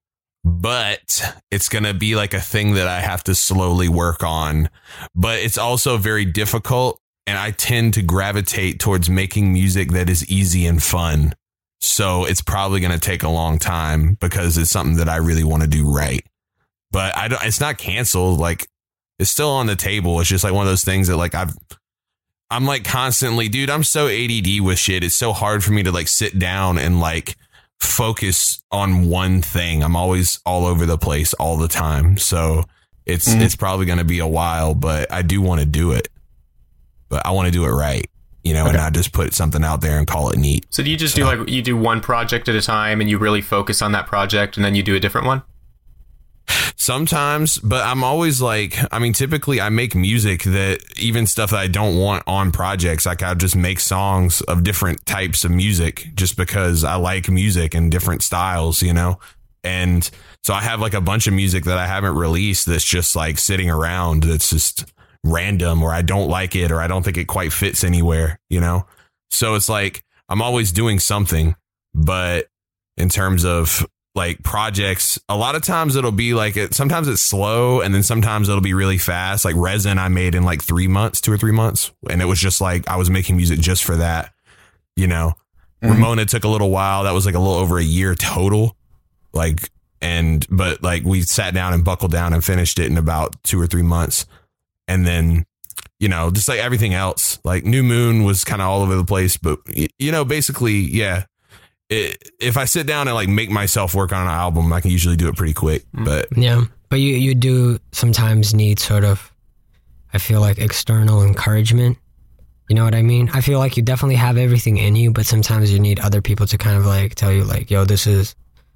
but it's going to be like a thing that I have to slowly work on. But it's also very difficult, and I tend to gravitate towards making music that is easy and fun. So it's probably going to take a long time because it's something that I really want to do right. But it's not canceled. Like, it's still on the table. It's just like one of those things that like I'm like constantly, dude, I'm so ADD with shit. It's so hard for me to like sit down and like focus on one thing. I'm always all over the place all the time. So it's probably going to be a while, but I do want to do it. But I want to do it right. You know, and not just put something out there and call it NEAT. So do you just do like you do one project at a time and you really focus on that project and then you do a different one? Sometimes, but I'm always like, I mean, typically I make music that even stuff that I don't want on projects. Like I'll just make songs of different types of music just because I like music and different styles, you know? And so I have like a bunch of music that I haven't released that's just like sitting around. That's just random, or I don't like it, or I don't think it quite fits anywhere, you know? So it's like, I'm always doing something, but in terms of like projects, a lot of times it'll be like sometimes it's slow and then sometimes it'll be really fast. Like Resin I made in like 2 or 3 months. And it was just like, I was making music just for that, you know? Ramona took a little while. That was like a little over a year total. But like we sat down and buckled down and finished it in about 2 or 3 months. And then, you know, just like everything else, like New Moon was kind of all over the place. But, you know, basically, yeah, if I sit down and like make myself work on an album, I can usually do it pretty quick. But yeah, but you do sometimes need sort of, I feel like, external encouragement. You know what I mean? I feel like you definitely have everything in you, but sometimes you need other people to kind of like tell you like, yo, this is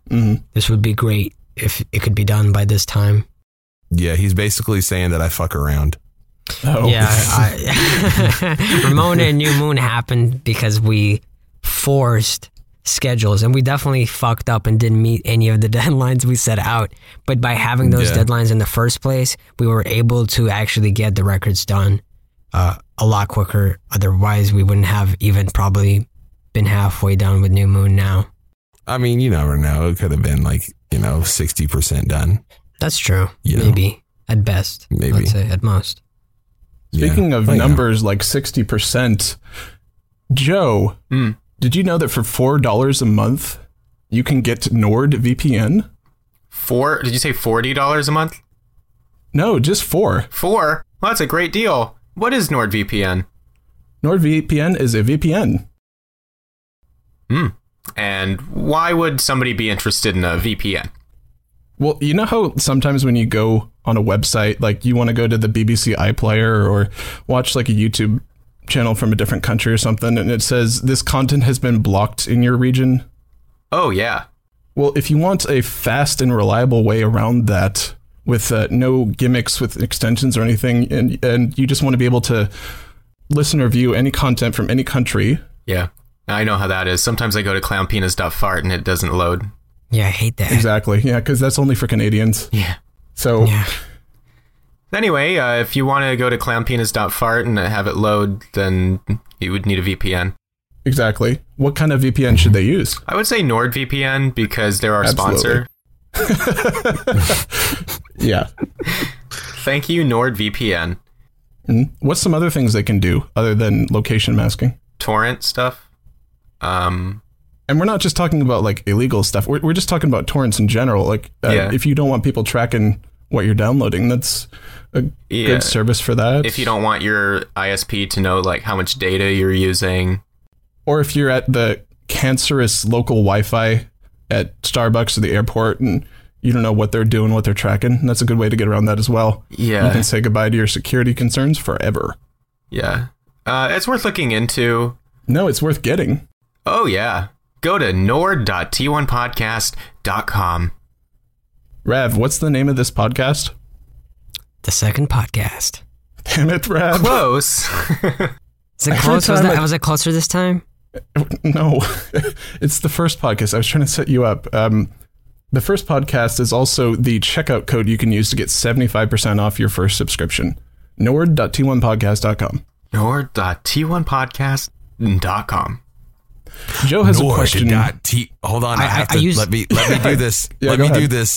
This would be great if it could be done by this time. Yeah, he's basically saying that I fuck around. Oh. Yeah, Ramona and New Moon happened because we forced schedules, and we definitely fucked up and didn't meet any of the deadlines we set out. But by having those deadlines in the first place, we were able to actually get the records done a lot quicker. Otherwise, we wouldn't have even probably been halfway done with New Moon now. I mean, you never know. It could have been 60% done. That's true. You know? Maybe. At best. Maybe. Let's say at most. Speaking of numbers like 60%, Joe, did you know that for $4 a month, you can get NordVPN? Did you say $40 a month? No, just 4. 4? Well, that's a great deal. What is NordVPN? NordVPN is a VPN. And why would somebody be interested in a VPN? Well, you know how sometimes when you go on a website, like you want to go to the BBC iPlayer or watch like a YouTube channel from a different country or something, and it says this content has been blocked in your region? Oh, yeah. Well, if you want a fast and reliable way around that with no gimmicks with extensions or anything, and you just want to be able to listen or view any content from any country. Yeah, I know how that is. Sometimes I go to clownpenis.fart and it doesn't load. Yeah, I hate that. Exactly. Yeah, because that's only for Canadians. Yeah. So anyway, if you want to go to clownpenis.fart and have it load, then you would need a VPN. Exactly. What kind of VPN should they use? I would say NordVPN because they're our sponsor. Yeah. Thank you, NordVPN. What's some other things they can do other than location masking? Torrent stuff. And we're not just talking about like illegal stuff. We're just talking about torrents in general. Like if you don't want people tracking what you're downloading, that's a good service for that. If you don't want your ISP to know like how much data you're using. Or if you're at the cancerous local Wi-Fi at Starbucks or the airport and you don't know what they're doing, what they're tracking, that's a good way to get around that as well. Yeah. You can say goodbye to your security concerns forever. Yeah. It's worth looking into. No, it's worth getting. Oh, yeah. Go to nord.t1podcast.com. Rav, what's the name of this podcast? The second podcast. Damn it, Rav. Close. Is it close? Was it closer this time? No, it's the first podcast. I was trying to set you up. The first podcast is also the checkout code you can use to get 75% off your first subscription. Nord.t1podcast.com. Nord.t1podcast.com. Joe has a question. Hold on, let me do this. Let me do this.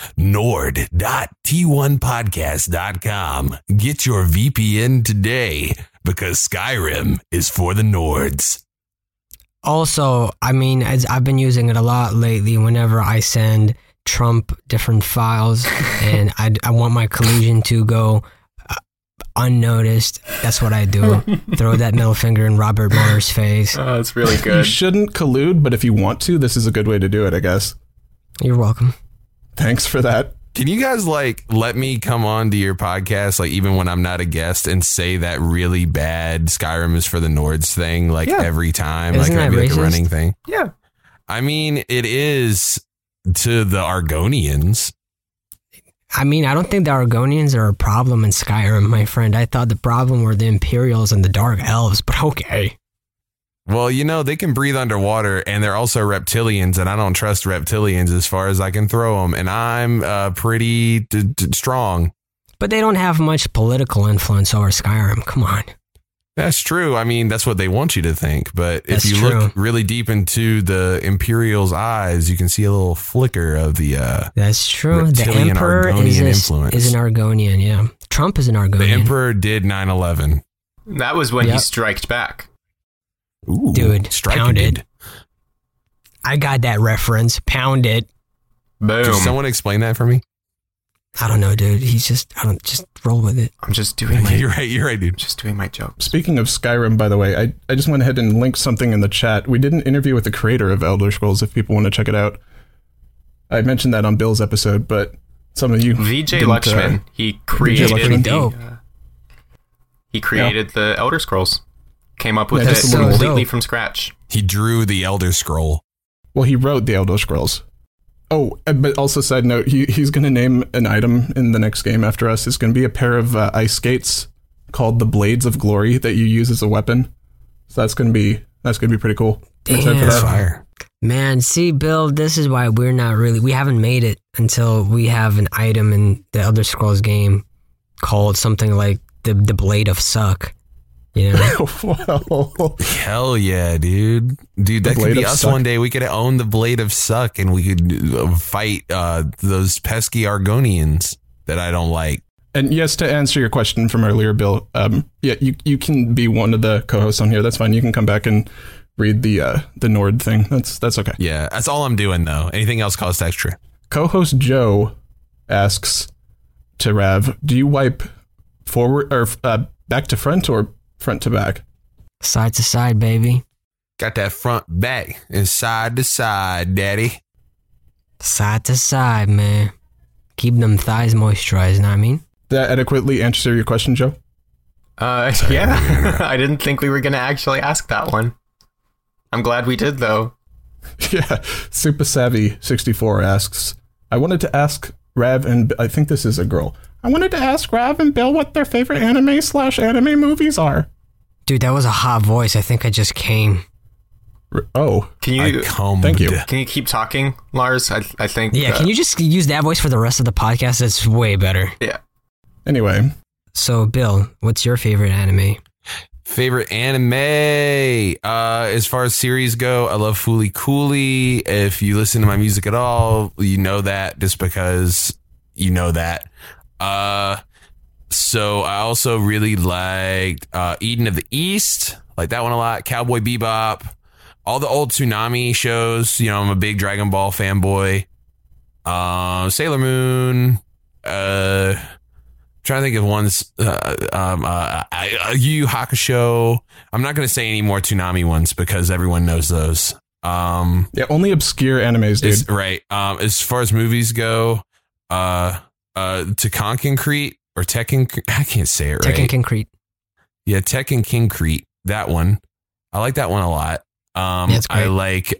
Nord.t1podcast.com. Get your VPN today because Skyrim is for the Nords. Also, I mean, I've been using it a lot lately whenever I send Trump different files and I want my collusion to go unnoticed. That's what I do. Throw that middle finger in Robert Mueller's face. Oh, it's really You good. shouldn't collude, but if you want to, this is a good way to do it, I guess. You're welcome. Thanks for that. Can you guys let me come on to your podcast, even when I'm not a guest, and say that really bad Skyrim is for the Nords thing, every time, Isn't that maybe racist? a running thing? Yeah. I mean, it is to the Argonians. I mean, I don't think the Argonians are a problem in Skyrim, my friend. I thought the problem were the Imperials and the Dark Elves, but okay. Well, they can breathe underwater, and they're also reptilians, and I don't trust reptilians as far as I can throw them, and I'm pretty strong. But they don't have much political influence over Skyrim. Come on. That's true. I mean, that's what they want you to think, but if That's you true. look really deep into the Imperial's eyes, you can see a little flicker of the That's true. The reptilian Emperor Argonian is influence. an Argonian, yeah. Trump is an Argonian. The Emperor did 9/11. That was when he Yep. striked back. Ooh, Dude, striking pound it. it. I got that reference. Pound it. Boom. Can someone explain that for me? I don't know, dude. Just roll with it. I'm just doing my You're right, dude. just doing my jokes. Speaking of Skyrim, by the way, I just went ahead and linked something in the chat. We did an interview with the creator of Elder Scrolls if people want to check it out. I mentioned that on Bill's episode, but some of you VJ didn't, Lakshman, he created Lakshman. Dope. he created the Elder Scrolls. Came up with Yeah, it just a little- completely dope. from scratch. He drew the Elder Scroll. Well, he wrote the Elder Scrolls. Oh, but also side note, he's going to name an item in the next game after us. It's going to be a pair of ice skates called the Blades of Glory that you use as a weapon. So that's going to be pretty cool. Damn. For that. Fire. Man, see, Bill, this is why we haven't made it until we have an item in the Elder Scrolls game called something like the Blade of Suck. You know? Well, Hell yeah, dude. Dude, that could be us Suck. one day. We could own the Blade of Suck and we could fight those pesky Argonians that I don't like. and yes, to answer your question from earlier, Bill, you can be one of the co-hosts on here. That's fine. You can come back and read the Nord thing. That's okay. Yeah, that's all I'm doing, though. Anything else costs extra. Co-host Joe asks to Rav, do you wipe forward or back to front or front to back? Side to side, baby. Got that front, back, and side to side, daddy. Side to side, man. Keep them thighs moisturized, know what I mean? That adequately answer your question, Joe? Yeah. I didn't think we were going to actually ask that one. I'm glad we did, though. Yeah. Super Savvy 64 asks, I wanted to ask Rav and I think this is a girl. I wanted to ask Rav and Bill what their favorite anime/anime movies are. Dude, that was a hot voice. I think I just came. Oh, Can you thank you. Can you keep talking, Lars? I think. Yeah, can you just use that voice for the rest of the podcast? It's way better. Yeah. Anyway, So, Bill, what's your favorite anime? Favorite anime? As far as series go, I love Fooly Cooly. If you listen to my music at all, you know that just because you know that. So I also really liked Eden of the East. Like that one a lot. Cowboy Bebop. All the old Toonami shows. You know, I'm a big Dragon Ball fanboy. Sailor Moon. Trying to think of ones. Yu Yu Hakusho. I'm not going to say any more Toonami ones because everyone knows those. yeah, only obscure animes, dude. Right. As far as movies go, Tekken or Tekken. I can't say it right. Tekken Concrete. Yeah, Tekken Concrete. That one. I like that one a lot. Yeah, it's great. I like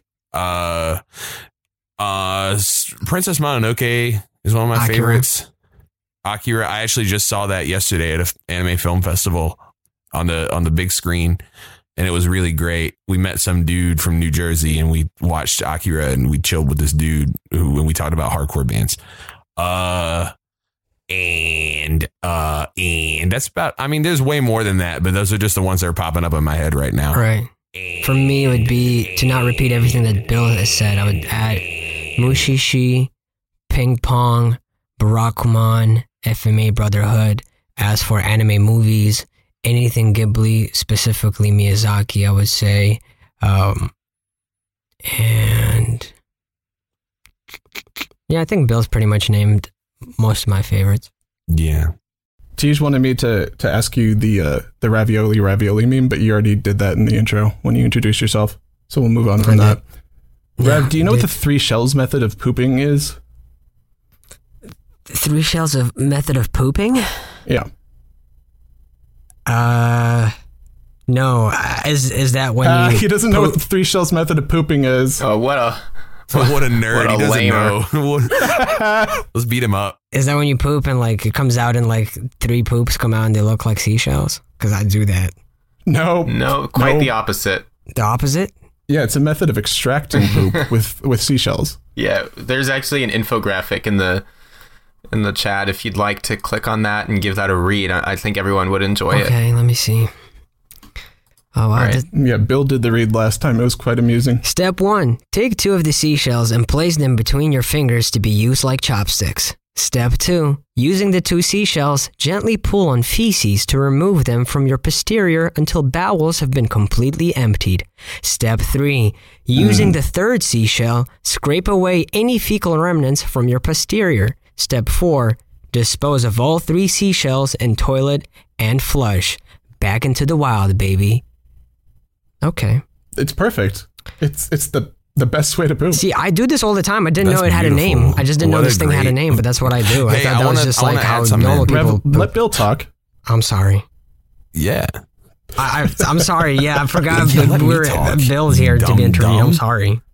Princess Mononoke is one of my Akira. favorites. Akira. I actually just saw that yesterday at an anime film festival on the big screen, and it was really great. We met some dude from New Jersey, and we watched Akira, and we chilled with this dude and we talked about hardcore bands. And that's about. I mean, there's way more than that, but those are just the ones that are popping up in my head right now. Right. For me, it would be, to not repeat everything that Bill has said, I would add Mushishi, Ping Pong, Barakuman, FMA Brotherhood. As for anime movies, anything Ghibli, specifically Miyazaki, I would say. And yeah, I think Bill's pretty much named most of my favorites. Yeah. Tej wanted me to ask you the ravioli meme, but you already did that in the intro when you introduced yourself. So we'll move on from that. Yeah, Rav, do you know what the 3 shells method of pooping is? 3 shells of method of pooping? Yeah. No. Is that when you... He doesn't know what the 3 shells method of pooping is. Oh, what a nerd. What a He doesn't lamer. know. Let's beat him up. Is that when you poop and like it comes out and like 3 poops come out and they look like seashells? Because I do that. No. no, quite the opposite. The opposite? Yeah, it's a method of extracting poop with seashells. Yeah, there's actually an infographic in the chat if you'd like to click on that and give that a read. I think everyone would enjoy it. Okay, let me see. Oh, wow. Right. Yeah, Bill did the read last time. It was quite amusing. Step 1. Take 2 of the seashells and place them between your fingers to be used like chopsticks. Step 2. Using the 2 seashells, gently pull on feces to remove them from your posterior until bowels have been completely emptied. Step 3. Using the 3rd seashell, scrape away any fecal remnants from your posterior. Step 4. Dispose of all 3 seashells in toilet and flush. Back into the wild, baby. Okay. It's perfect. It's the best way to poop. See, I do this all the time. I didn't That's know it had a name. beautiful. I just didn't know What a this thing had a great- name, but that's what I do. I Hey, thought I that was wanna- just I wanna like how add something. normal people Rev, let Bill talk. I'm sorry. Yeah. I'm sorry. Yeah, I forgot Yeah, let me we're talk, Bill's here to be dumb interviewed. I'm dumb. sorry.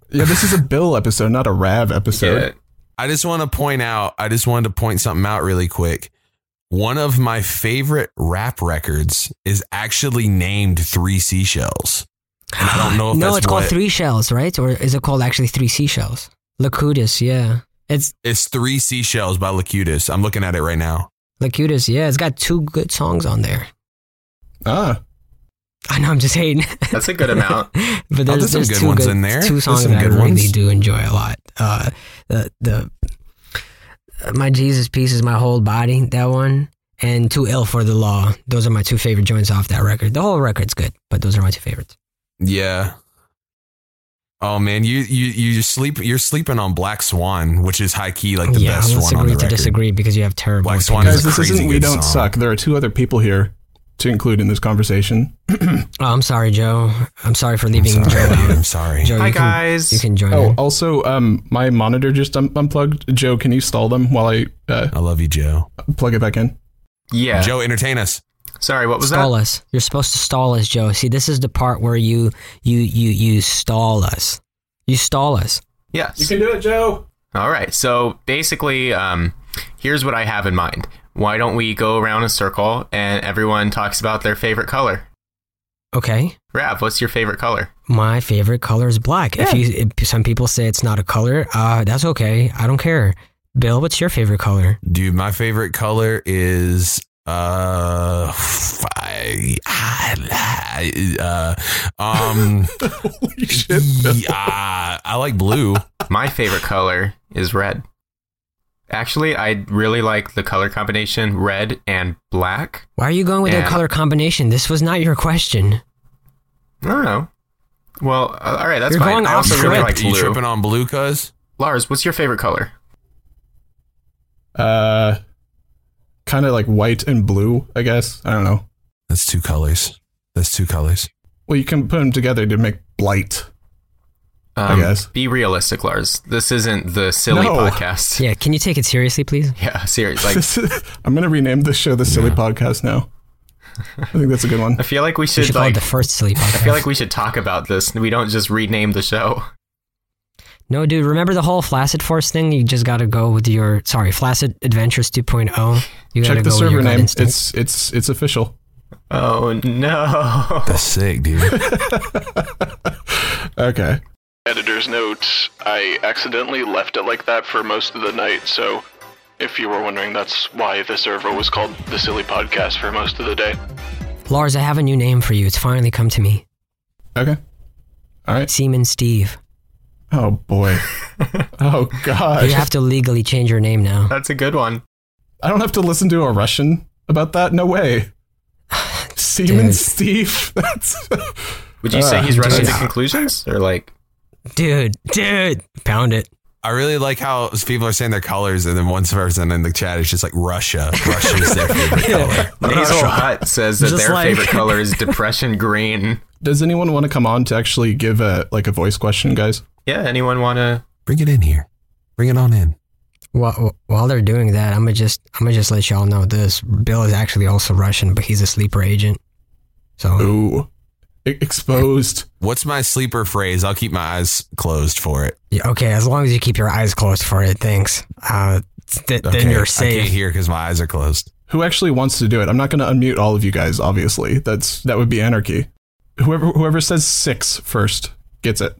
Yeah, this is a Bill episode, not a Rav episode. Yeah. I just want to point out, I just wanted to point something out really quick. One of my favorite rap records is actually named Three Seashells. And I don't know if No, that's it's called Three Shells, right? Or is it called actually Three Seashells? Lacutus, yeah. It's Three Seashells by Lacutus. I'm looking at it right now. Lacutus, yeah. It's got 2 good songs on there. Ah, I know, I'm just hating. That's a good amount. But there's some good 2 ones in there. 2 There's songs some that I good really ones. do enjoy a lot. The My Jesus Piece is My Whole Body, that one. And Too Ill for the Law. Those are my 2 favorite joints off that record. The whole record's good, but those are my 2 favorites. Yeah. Oh man, you're sleeping on Black Swan, which is high key like the best let's one on agree the to record. disagree because you have terrible Black Swan opinions. is guys, a this crazy isn't We good Don't song. Suck. There are 2 other people here to include in this conversation. Oh, I'm sorry, Joe. I'm sorry for leaving I'm sorry, Joe dude, out. I'm sorry. Joe, Hi, you can- guys. You can join Oh, in. also, my monitor just unplugged. Joe, can you stall them while I I love you, Joe. plug it back in? Yeah. Joe, entertain us. Sorry, what was Stall that? us. You're supposed to stall us, Joe. See, this is the part where you stall us. You stall us. Yes. do it, Joe. All right. So basically, here's what I have in mind. Why don't we go around a circle and everyone talks about their favorite color? Okay. Rav, what's your favorite color? My favorite color is black. If some people say it's not a color, that's okay. I don't care. Bill, what's your favorite color? Dude, my favorite color is Holy shit. I like blue. My favorite color is red. Actually, I really like the color combination red and black. Why are you going with Yeah. that color combination? This was not your question. I don't know. Well, all right, that's You're fine. going I off also really script. like You blue. tripping on blue, cuz? Lars, what's your favorite color? Kind of like white and blue, I guess. I don't know. That's 2 colors. Well, you can put them together to make blight. I guess. Be realistic, Lars. This isn't the silly No. podcast. Yeah, can you take it seriously, please? Yeah, seriously. Like, I'm going to rename this show the Silly Podcast now. I think that's a good one. I feel like we We should should call it like. the first silly podcast. I feel like we should talk about this. We don't just rename the show. No, dude, remember the whole Flaccid Force thing? You just got to go with your, Flaccid Adventures 2.0. You got to Check the go with server your gut name. instinct. It's official. Oh no! That's sick, dude. Okay. Editor's note, I accidentally left it like that for most of the night, so if you were wondering, that's why the server was called the Silly Podcast for most of the day. Lars, I have a new name for you. It's finally come to me. Okay. All right. Seaman Steve. Oh, boy. Oh, gosh. You have to legally change your name now. That's a good one. I don't have to listen to a Russian about that? No way. Seaman Dude. Steve? That's... Would you say he's rushing dude. to conclusions, or like? Dude, pound it. I really like how people are saying their colors, and then one person in the chat is just like Russia. Russia's their favorite color. Nasal Hut says that Just their like- favorite color is depression green. Does anyone want to come on to actually give a voice question, guys? Yeah, anyone want to? Bring it in here. Bring it on in. While they're doing that, I'm gonna just let y'all know this. Bill is actually also Russian, but he's a sleeper agent. So Ooh. Exposed. What's my sleeper phrase? I'll keep my eyes closed for it. yeah, okay, as long as you keep your eyes closed for it, thanks. Then you're I safe. can't hear because my eyes are closed. Who actually wants to do it? I'm not going to unmute all of you guys, obviously. That would be anarchy. Whoever says 6 first gets it.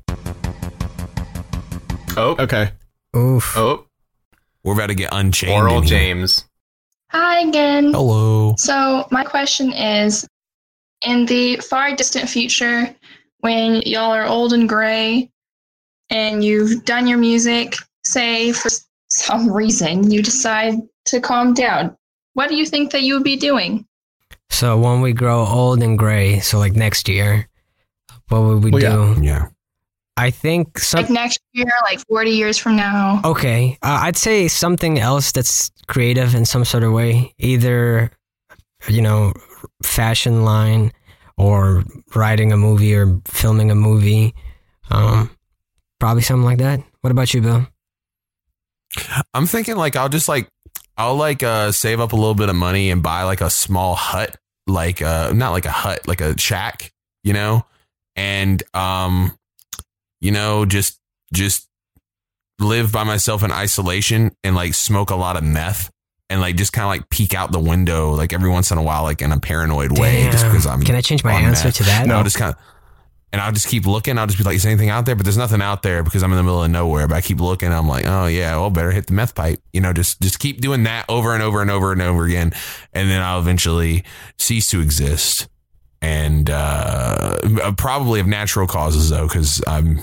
Oh, Okay. Oof. oh, We're about to get unchained. Oral in here. James. Hi again. Hello. So, my question is in the far distant future, when y'all are old and gray and you've done your music, say for some reason you decide to calm down, what do you think that you would be doing? So when we grow old and gray, so like next year, what would we Well, do? Yeah. I think Like next year, like 40 years from now? Okay, I'd say something else that's creative in some sort of way. Either, fashion line or writing a movie or filming a movie. Probably something like that. What about you, Bill? I'm thinking like I'll save up a little bit of money and buy like a small hut, like not like a hut, like a shack, and just just live by myself in isolation and like smoke a lot of meth and like just kind of like peek out the window like every once in a while, like in a paranoid way, just because I'm. Can I change my on answer meth. to that? No, just kind of. And I'll just keep looking. I'll just be like, is there anything out there? But there's nothing out there because I'm in the middle of nowhere. But I keep looking. I'm like, oh yeah, well, better hit the meth pipe. You know, just keep doing that over and over and over and over again. And then I'll eventually cease to exist. And probably of natural causes though, because I'm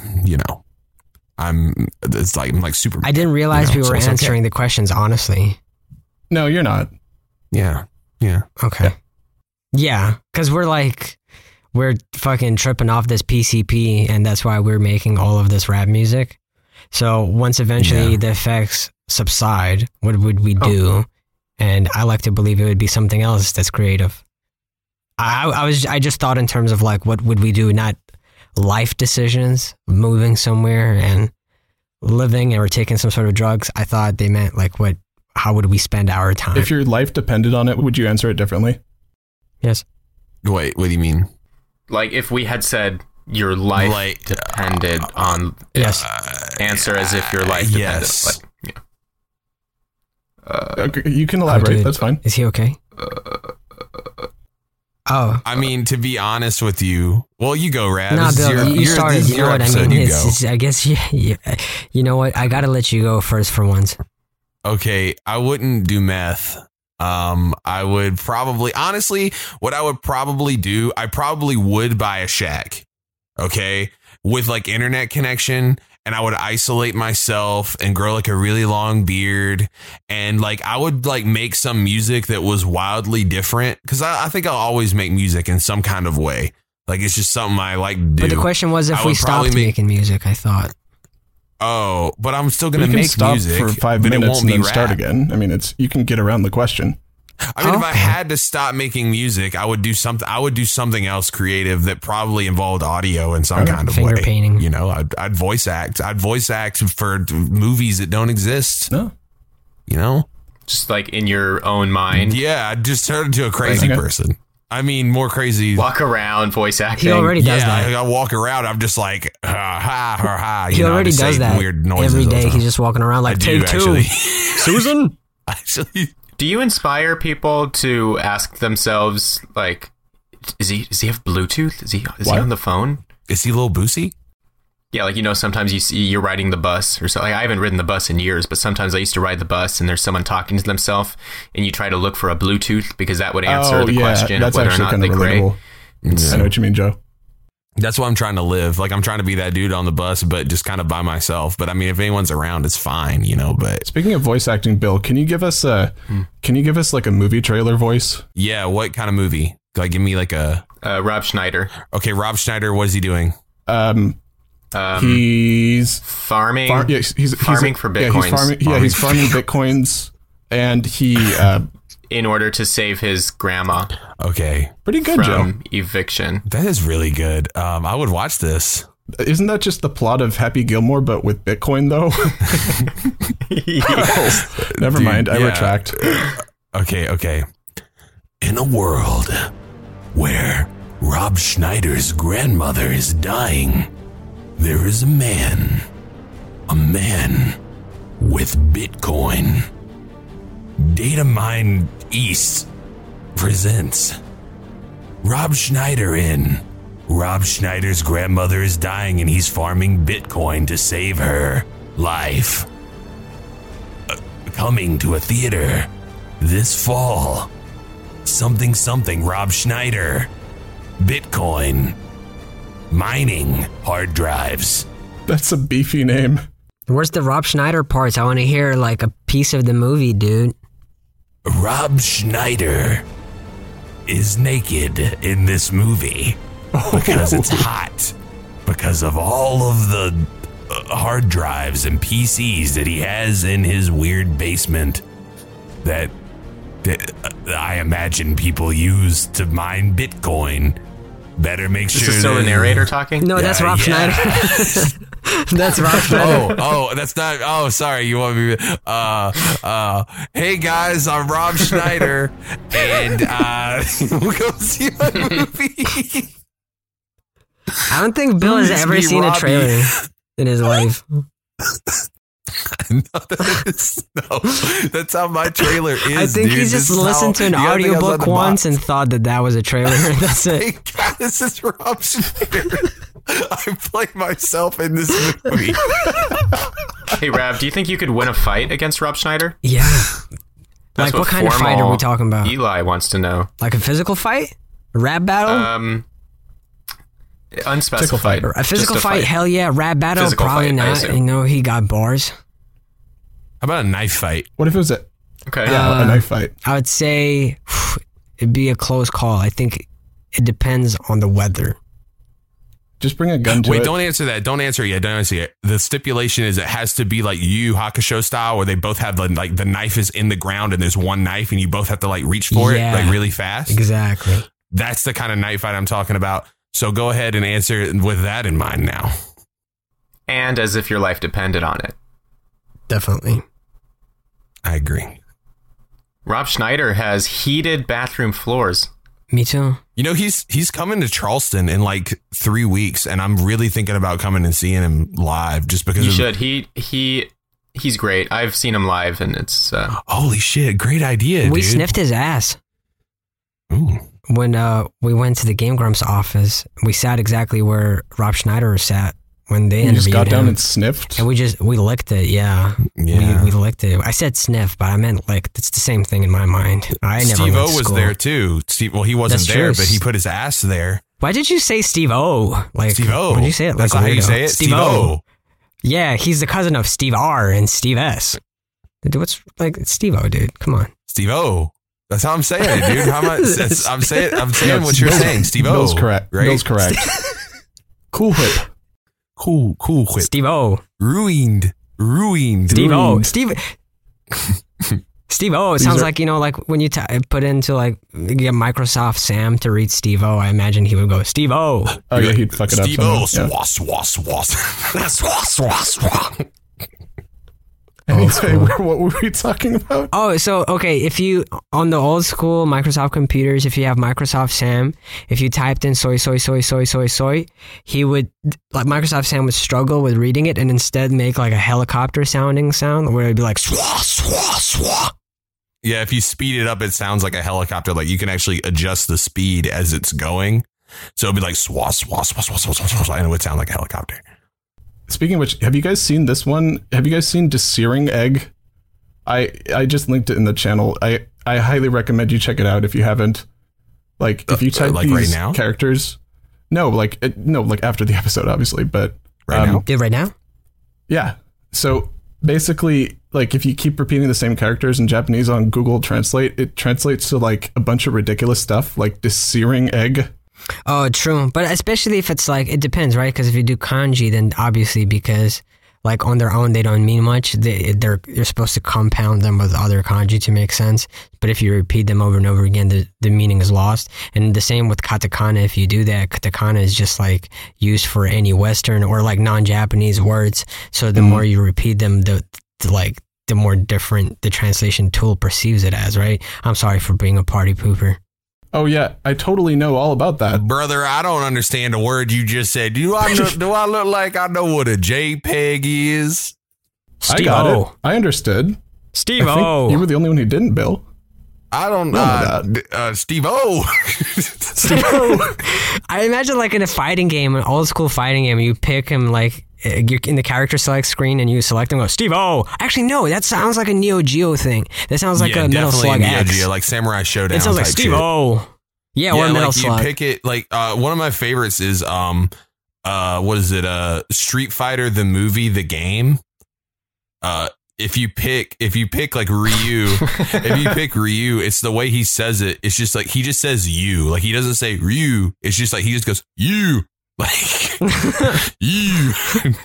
like super. I didn't realize we were so answering the questions honestly. No, you're not. Yeah. Okay. Yeah, because we're fucking tripping off this PCP, and that's why we're making all of this rap music. So once eventually the effects subside, what would we do? And I like to believe it would be something else that's creative. I just thought in terms of like, what would we do? Not life decisions, moving somewhere and living or taking some sort of drugs. I thought they meant like how would we spend our time? If your life depended on it, would you answer it differently? Yes. Wait, what do you mean? Like if we had said your life depended on answer as if your life depended. Yes. Okay, you can elaborate. That's fine. Is he okay? I mean, to be honest with you, well, you go, Rad. Nah, Bill, you started. You know what I mean? I guess you know what? I gotta let you go first for once. Okay, I wouldn't do meth. I would probably, honestly, what I would probably do, I probably would buy a shack, okay, with like internet connection, and I would isolate myself and grow like a really long beard, and like I would like make some music that was wildly different, because I think I'll always make music in some kind of way. Like it's just something I like to do. But the question was if we stopped making music, I thought. Oh, but I'm still going to make stop music for 5 minutes and then start again. I mean, you can get around the question. I mean, if I had to stop making music, I would do something. I would do something else creative that probably involved audio in some kind of finger way. Painting. You know, I'd voice act. I'd voice act for movies that don't exist. No, you know, just like in your own mind. Yeah, I'd just turn into a crazy person. I mean, more crazy. Walk around, voice acting. He already does that. I walk around. I'm just like, ha. He already does that weird noises every day. He's just walking around like, take two. Susan? Actually. Do you inspire people to ask themselves, like, does he have Bluetooth? Is he on the phone? Is he a little boosy? Yeah, like, you know, sometimes you're riding the bus or something. Like, I haven't ridden the bus in years, but sometimes I used to ride the bus and there's someone talking to themselves and you try to look for a Bluetooth because that would answer the question of whether or not they gray. I know what you mean, Joe. That's why I'm trying to live. Like I'm trying to be that dude on the bus, but just kind of by myself. But I mean, if anyone's around, it's fine, you know. But speaking of voice acting, Bill, can you give us like a movie trailer voice? Yeah, what kind of movie? Like, give me like a Rob Schneider. Okay, Rob Schneider. What is he doing? He's farming. He's farming for bitcoins. He's farming bitcoins, and he in order to save his grandma. Okay, pretty good, from Joe. Eviction. That is really good. I would watch this. Isn't that just the plot of Happy Gilmore, but with Bitcoin, though? Never mind. I retract. Okay. In a world where Rob Schneider's grandmother is dying, there is a man with Bitcoin. Datamine East presents Rob Schneider in Rob Schneider's grandmother is dying and he's farming Bitcoin to save her life. Coming to a theater this fall. Something Rob Schneider. Bitcoin. Mining hard drives. That's a beefy name. Where's the Rob Schneider parts? I want to hear like a piece of the movie, dude. Rob Schneider is naked in this movie because it's hot. Because of all of the hard drives and PCs that he has in his weird basement that I imagine people use to mine Bitcoin. Better make sure. Is this still the narrator talking? No, that's Rob Schneider. That's Rob Schneider. Oh, that's not. Oh, sorry. You want me? Hey guys, I'm Rob Schneider, and we'll go see a movie. I don't think Bill has ever seen a trailer. in his life. No, that's how my trailer is. I think dude. he just This is listened to an you gotta think outside audiobook the once box. and thought that was a trailer. That's it. This is Rob Schneider. I play myself in this movie. Hey, Rav, do you think you could win a fight against Rob Schneider? Yeah. That's Like, what kind of fight are we talking about? Eli wants to know. Like a physical fight? A rap battle? Unspecified. A physical Just fight? Hell yeah. Rap battle? Physical Probably fight, I not. assume. You know, he got bars. How about a knife fight? What if it was a Okay. a knife fight? I would say it'd be a close call. I think it depends on the weather. Just bring a gun to Wait, it. don't answer that. Don't answer it yet. Don't answer it. The stipulation is it has to be like Yu Hakusho style, where they both have the knife is in the ground and there's one knife and you both have to like reach for Yeah. it like really fast. Exactly. That's the kind of knife fight I'm talking about. So go ahead and answer it with that in mind now. And as if your life depended on it. Definitely. I agree. Rob Schneider has heated bathroom floors. Me too. You know, he's coming to Charleston in like 3 weeks, and I'm really thinking about coming and seeing him live just because You of, should. He's great. I've seen him live, and it's holy shit, great idea, We dude. sniffed his ass. Ooh. When we went to the Game Grumps office. We sat exactly where Rob Schneider sat when they You just interviewed got down him. and sniffed. And we licked it, yeah. Yeah. We licked it. I said sniff, but I meant licked. It's the same thing in my mind. I never Steve went O to was school. there too. Well, he wasn't That's there, true. but he put his ass there. Why did you say Steve O? Like Steve O. Why did you say it? That's like not how you weirdo? say it. Steve O. Yeah, he's the cousin of Steve R and Steve S. Dude, what's like it's Steve O, dude? Come on. Steve O. That's how I'm saying it, dude. How am I? I'm saying No, what you're Bill's- saying. Steve O. Bill's correct. Right? Bill's correct. Cool Whip. Cool whip. Steve O. Ruined. Steve O. Ruined. Steve O. It These sounds are- like, you know, like when you put into like you get Microsoft Sam to read Steve O. I imagine he would go Steve O. Oh yeah, he'd fuck it up. Steve O. somehow. Yeah. Swass. Anyway, what were we talking about? Oh, so okay, if you on the old school Microsoft computers, if you have Microsoft Sam, if you typed in soy, he would like Microsoft Sam would struggle with reading it and instead make like a helicopter sounding sound where it'd be like swah. Yeah, if you speed it up, it sounds like a helicopter. Like you can actually adjust the speed as it's going. So it'd be like swass, and it would sound like a helicopter. Speaking of which, have you guys seen this one? Have you guys seen Desearing Egg? I just linked it in the channel. I highly recommend you check it out if you haven't. Like if you type like these right now? characters. No, like after the episode, obviously, but Right now? Dude, right now? yeah. So basically, like if you keep repeating the same characters in Japanese on Google Translate, it translates to like a bunch of ridiculous stuff, like Desearing Egg. Oh, true. But especially if it's like, it depends, right? Because if you do kanji, then obviously because like on their own, they don't mean much. You're supposed to compound them with other kanji to make sense. But if you repeat them over and over again, the meaning is lost. And the same with katakana. If you do that, katakana is just like used for any Western or like non-Japanese words. So the more you repeat them, the more different the translation tool perceives it as, right? I'm sorry for being a party pooper. Oh yeah, I totally know all about that. Brother, I don't understand a word you just said. Do I look like I know what a JPEG is? I got it. I understood. Steve I think O. you were the only one who didn't, Bill. I don't know Steve O. I imagine like in a fighting game, an old school fighting game, you pick him like you're in the character select screen and you select him and go, Steve O. Actually, no, that sounds like a Neo Geo thing. That sounds like a Metal Slug Neo X. Geo, like Samurai Showdown. It sounds like type Steve shit. O. Yeah, or Metal like Slug. you pick it like one of my favorites is what is it? Street Fighter the movie, the game. If you pick like Ryu, if you pick Ryu, it's the way he says it. It's just like he just says you. Like he doesn't say Ryu. It's just like he just goes you. Like you.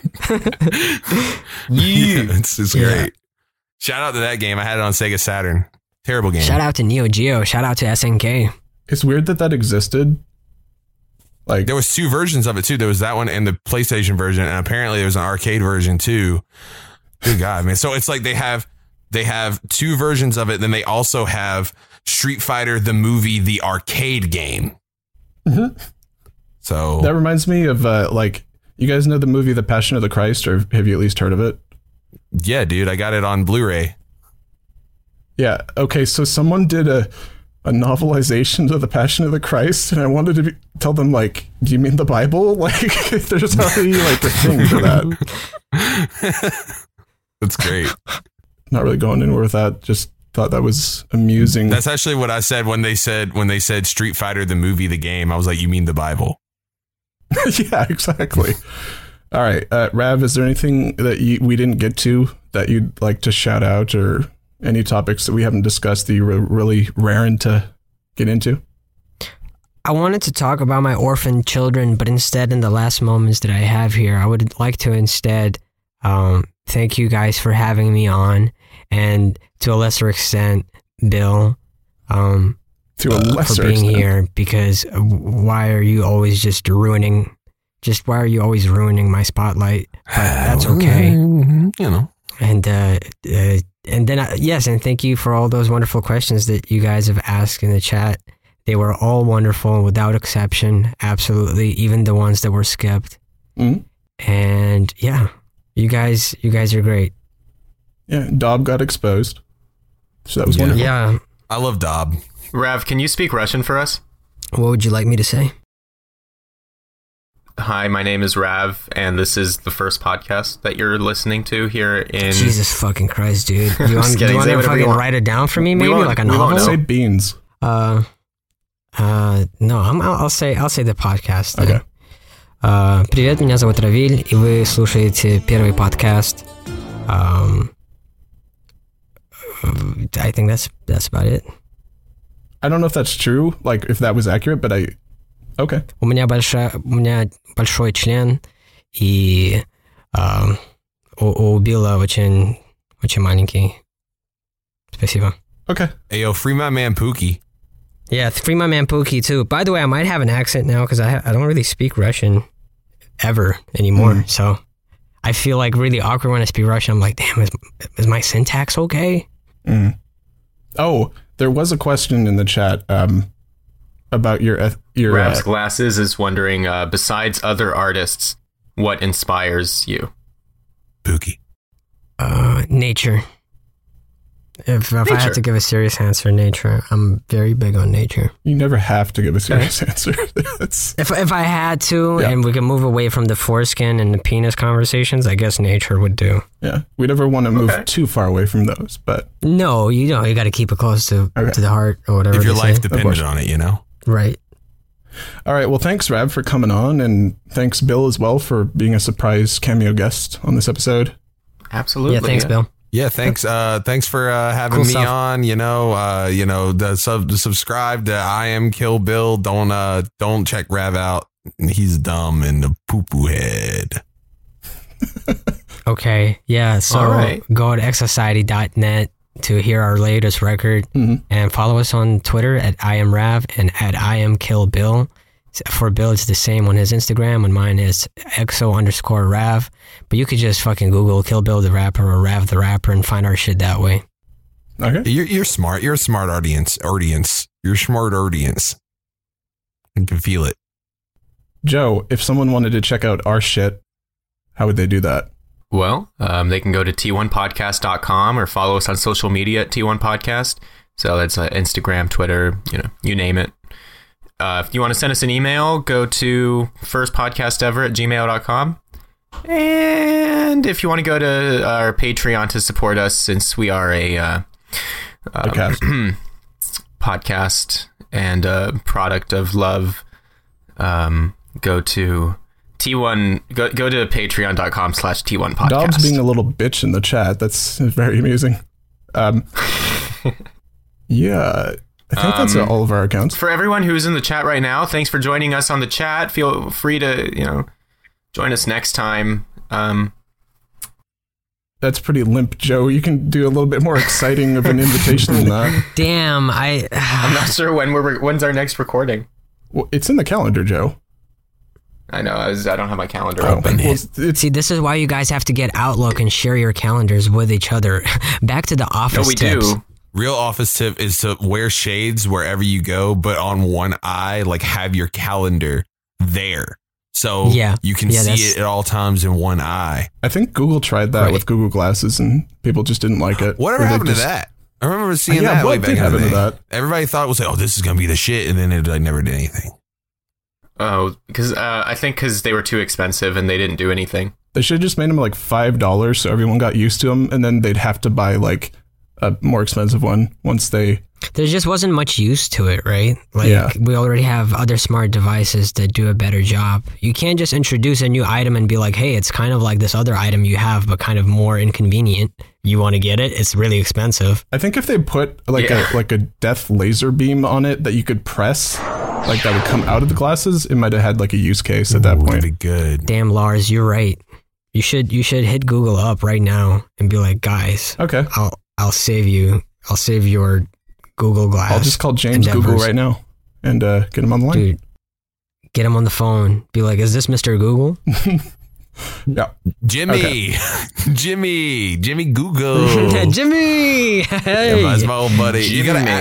It's great. Shout out to that game. I had it on Sega Saturn. Terrible game. Shout out to Neo Geo. Shout out to SNK. It's weird that existed. Like There was two versions of it too. There was that one and the PlayStation version, and apparently there was an arcade version too. Good God, man! So it's like they have two versions of it. Then they also have Street Fighter the movie, the arcade game. Mm-hmm. So that reminds me of like You guys know the movie The Passion of the Christ, or have you at least heard of it? Yeah, dude, I got it on Blu-ray. Yeah. Okay. So someone did a novelization of The Passion of the Christ, and I wanted to tell them, like, do you mean the Bible? Like, there's already like a thing for that. That's great. Not really going anywhere with that. Just thought that was amusing. That's actually what I said when they said Street Fighter the movie, the game. I was like, you mean the Bible? Yeah, exactly. All right, Rav, is there anything that we didn't get to that you'd like to shout out, or any topics that we haven't discussed that you were really raring to get into? I wanted to talk about my orphan children, but instead, in the last moments that I have here, I would like to instead thank you guys for having me on, and to a lesser extent, Bill, To a lesser for being extent. here, because why are you always ruining my spotlight? But that's okay. You know. And then yes, and thank you for all those wonderful questions that you guys have asked in the chat. They were all wonderful, without exception. Absolutely, even the ones that were skipped. Mm-hmm. And yeah, you guys are great. Yeah, Dob got exposed, so that was wonderful. Yeah. I love Dob. Rav, can you speak Russian for us? What would you like me to say? Hi, my name is Rav, and this is the first podcast that you're lining to here in... Jesus fucking Christ, dude! You want Just kidding. Say to whatever you fucking want. write it down for me, maybe won't- like a we won't novel? know. Say beans. No, I'll say the podcast. Okay. Привет, меня зовут Равиль, и вы слушаете первый подкаст. I think that's about it. I don't know if that's true, like if that was accurate, but okay. У меня большой член, и у Билла очень маленький. Спасибо. Okay. Hey, yo, free my man Pookie. Yeah, free my man Pookie too. By the way, I might have an accent now because I don't really speak Russian ever anymore. So I feel like really awkward when I speak Russian. I'm like, damn, is my syntax okay? Mm. Oh, there was a question in the chat about your Rav's Glasses is wondering, besides other artists, what inspires you? Pookie. Nature. If I had to give a serious answer, nature. I'm very big on nature. You never have to give a serious answer. If I had to, Yeah. and we can move away from the foreskin and the penis conversations, I guess nature would do. Yeah, we never want to move too far away from those, but No, you don't. You got to keep it close to Okay. the heart or whatever. If your they life say. depended on it, you know? Right. all right. Well, thanks, Rav, for coming on, and thanks, Bill, as well, for being a surprise cameo guest on this episode. Absolutely. Yeah, thanks, Bill. Yeah, thanks. Thanks for having Cool me stuff. on. Subscribe to I Am Kill Bill. Don't check Rav out. He's dumb and a poo poo head. Okay. Yeah. So All right. go to xsociety.net to hear our latest record, and follow us on Twitter at I Am Rav and at I Am Kill Bill. For Bill, it's the same on his Instagram. On mine is exo_Rav. But you could just fucking Google Kill Bill the rapper or Rav the rapper and find our shit that way. Okay. You're smart. You're a smart audience. You're a smart audience. I can feel it. Joe, if someone wanted to check out our shit, how would they do that? Well, they can go to t1podcast.com or follow us on social media at T1Podcast. So that's Instagram, Twitter, you name it. If you want to send us an email, go to firstpodcastever@gmail.com. And if you want to go to our Patreon to support us, since we are a podcast and a product of love, go to T1. Go to patreon.com/T1Podcast. Dobbs being a little bitch in the chat. That's very amusing. Yeah, I think that's all of our accounts. For everyone who's in the chat right now, thanks for joining us on the chat. Feel free to, join us next time. That's pretty limp, Joe. You can do a little bit more exciting of an invitation than that. Damn, I'm not sure when's our next recording. Well, it's in the calendar, Joe. I know, I don't have my calendar Oh, open. well, it's See, this is why you guys have to get Outlook and share your calendars with each other. Back to the No, office we tips. do. Real office tip is to wear shades wherever you go, but on one eye, like have your calendar there. So you can see it at all times in one eye. I think Google tried that with Google Glasses and people just didn't like it. Whatever happened to that? I remember seeing that way back in the day. That? Everybody thought it was like, oh, this is going to be the shit. And then it never did anything. Oh, because I think because they were too expensive and they didn't do anything. They should have just made them like $5 so everyone got used to them. And then they'd have to buy like a more expensive one once they... There just wasn't much use to it, right? Like we already have other smart devices that do a better job. You can't just introduce a new item and be like, hey, it's kind of like this other item you have, but kind of more inconvenient. You want to get it? It's really expensive. I think if they put like a death laser beam on it that you could press, like that would come out of the glasses, it might have had like a use case at that point. That'd be good. Damn, Lars, you're right. You should hit Google up right now and be like, guys, okay, I'll save you. I'll save your Google Glass. I'll just call James Google right now and get him on the line. Dude, get him on the phone. Be like, is this Mr. Google? Yeah. Jimmy. Okay. Jimmy Google. Jimmy. Hey. That's my old buddy. You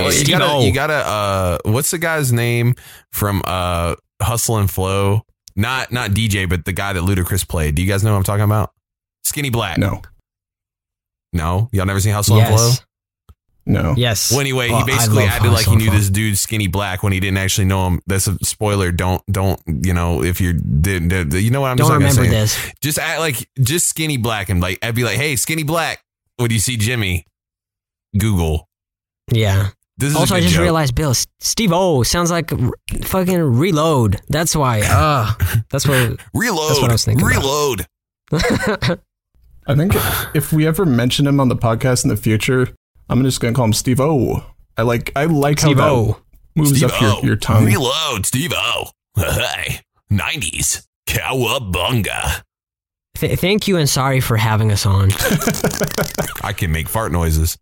gotta what's the guy's name from Hustle and Flow? Not DJ, but the guy that Ludacris played. Do you guys know what I'm talking about? Skinny Black. No. Y'all never seen Hustle and Flow? No. Yes. Well, anyway, he basically acted like he knew this dude Skinny Black when he didn't actually know him. That's a spoiler. Don't if you didn't, you know what I'm don't just remember saying. This. Just act like just Skinny Black and like I'd be like, hey, Skinny Black, when you see Jimmy, Google. Yeah. This is also, I just realized, Bill, Steve O sounds like fucking Reload. That's why. That's what. Reload. That's what I was thinking. Reload. I think if we ever mention him on the podcast in the future, I'm just gonna call him Steve O. I like Steve how O. that moves Steve up your tongue. Reload, Steve O. Hey, 90s cowabunga. Thank you and sorry for having us on. I can make fart noises.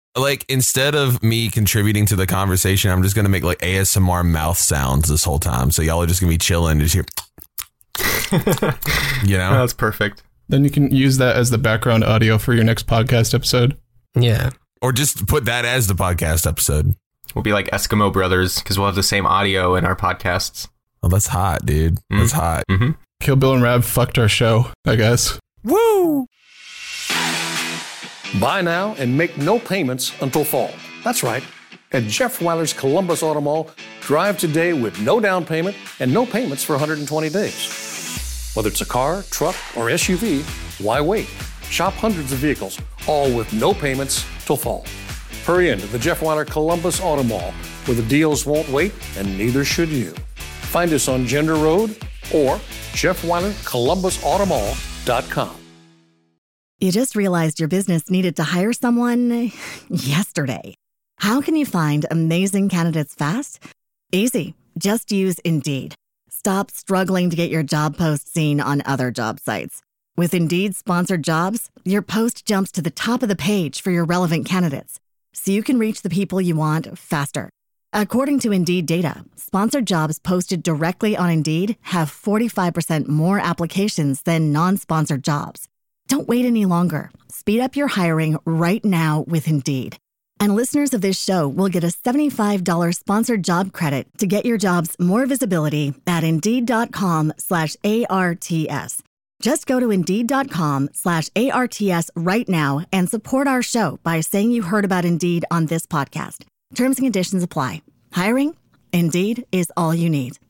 Like, instead of me contributing to the conversation, I'm just going to make like ASMR mouth sounds this whole time. So y'all are just going to be chilling. Just hear, you know? That's perfect. Then you can use that as the background audio for your next podcast episode. Yeah. Or just put that as the podcast episode. We'll be like Eskimo brothers because we'll have the same audio in our podcasts. Oh, that's hot, dude. That's hot. Mm-hmm. Kill Bill and Rav fucked our show, I guess. Woo! Buy now and make no payments until fall. That's right. At Jeff Weiler's Columbus Auto Mall, drive today with no down payment and no payments for 120 days. Whether it's a car, truck, or SUV, why wait? Shop hundreds of vehicles, all with no payments till fall. Hurry into the Jeff Weiler Columbus Auto Mall, where the deals won't wait and neither should you. Find us on Gender Road or JeffWeilerColumbusAutomall.com. You just realized your business needed to hire someone yesterday. How can you find amazing candidates fast? Easy. Just use Indeed. Stop struggling to get your job post seen on other job sites. With Indeed sponsored jobs, your post jumps to the top of the page for your relevant candidates, so you can reach the people you want faster. According to Indeed data, sponsored jobs posted directly on Indeed have 45% more applications than non-sponsored jobs. Don't wait any longer. Speed up your hiring right now with Indeed. And listeners of this show will get a $75 sponsored job credit to get your jobs more visibility at Indeed.com/ARTS. Just go to Indeed.com/ARTS right now and support our show by saying you heard about Indeed on this podcast. Terms and conditions apply. Hiring? Indeed is all you need.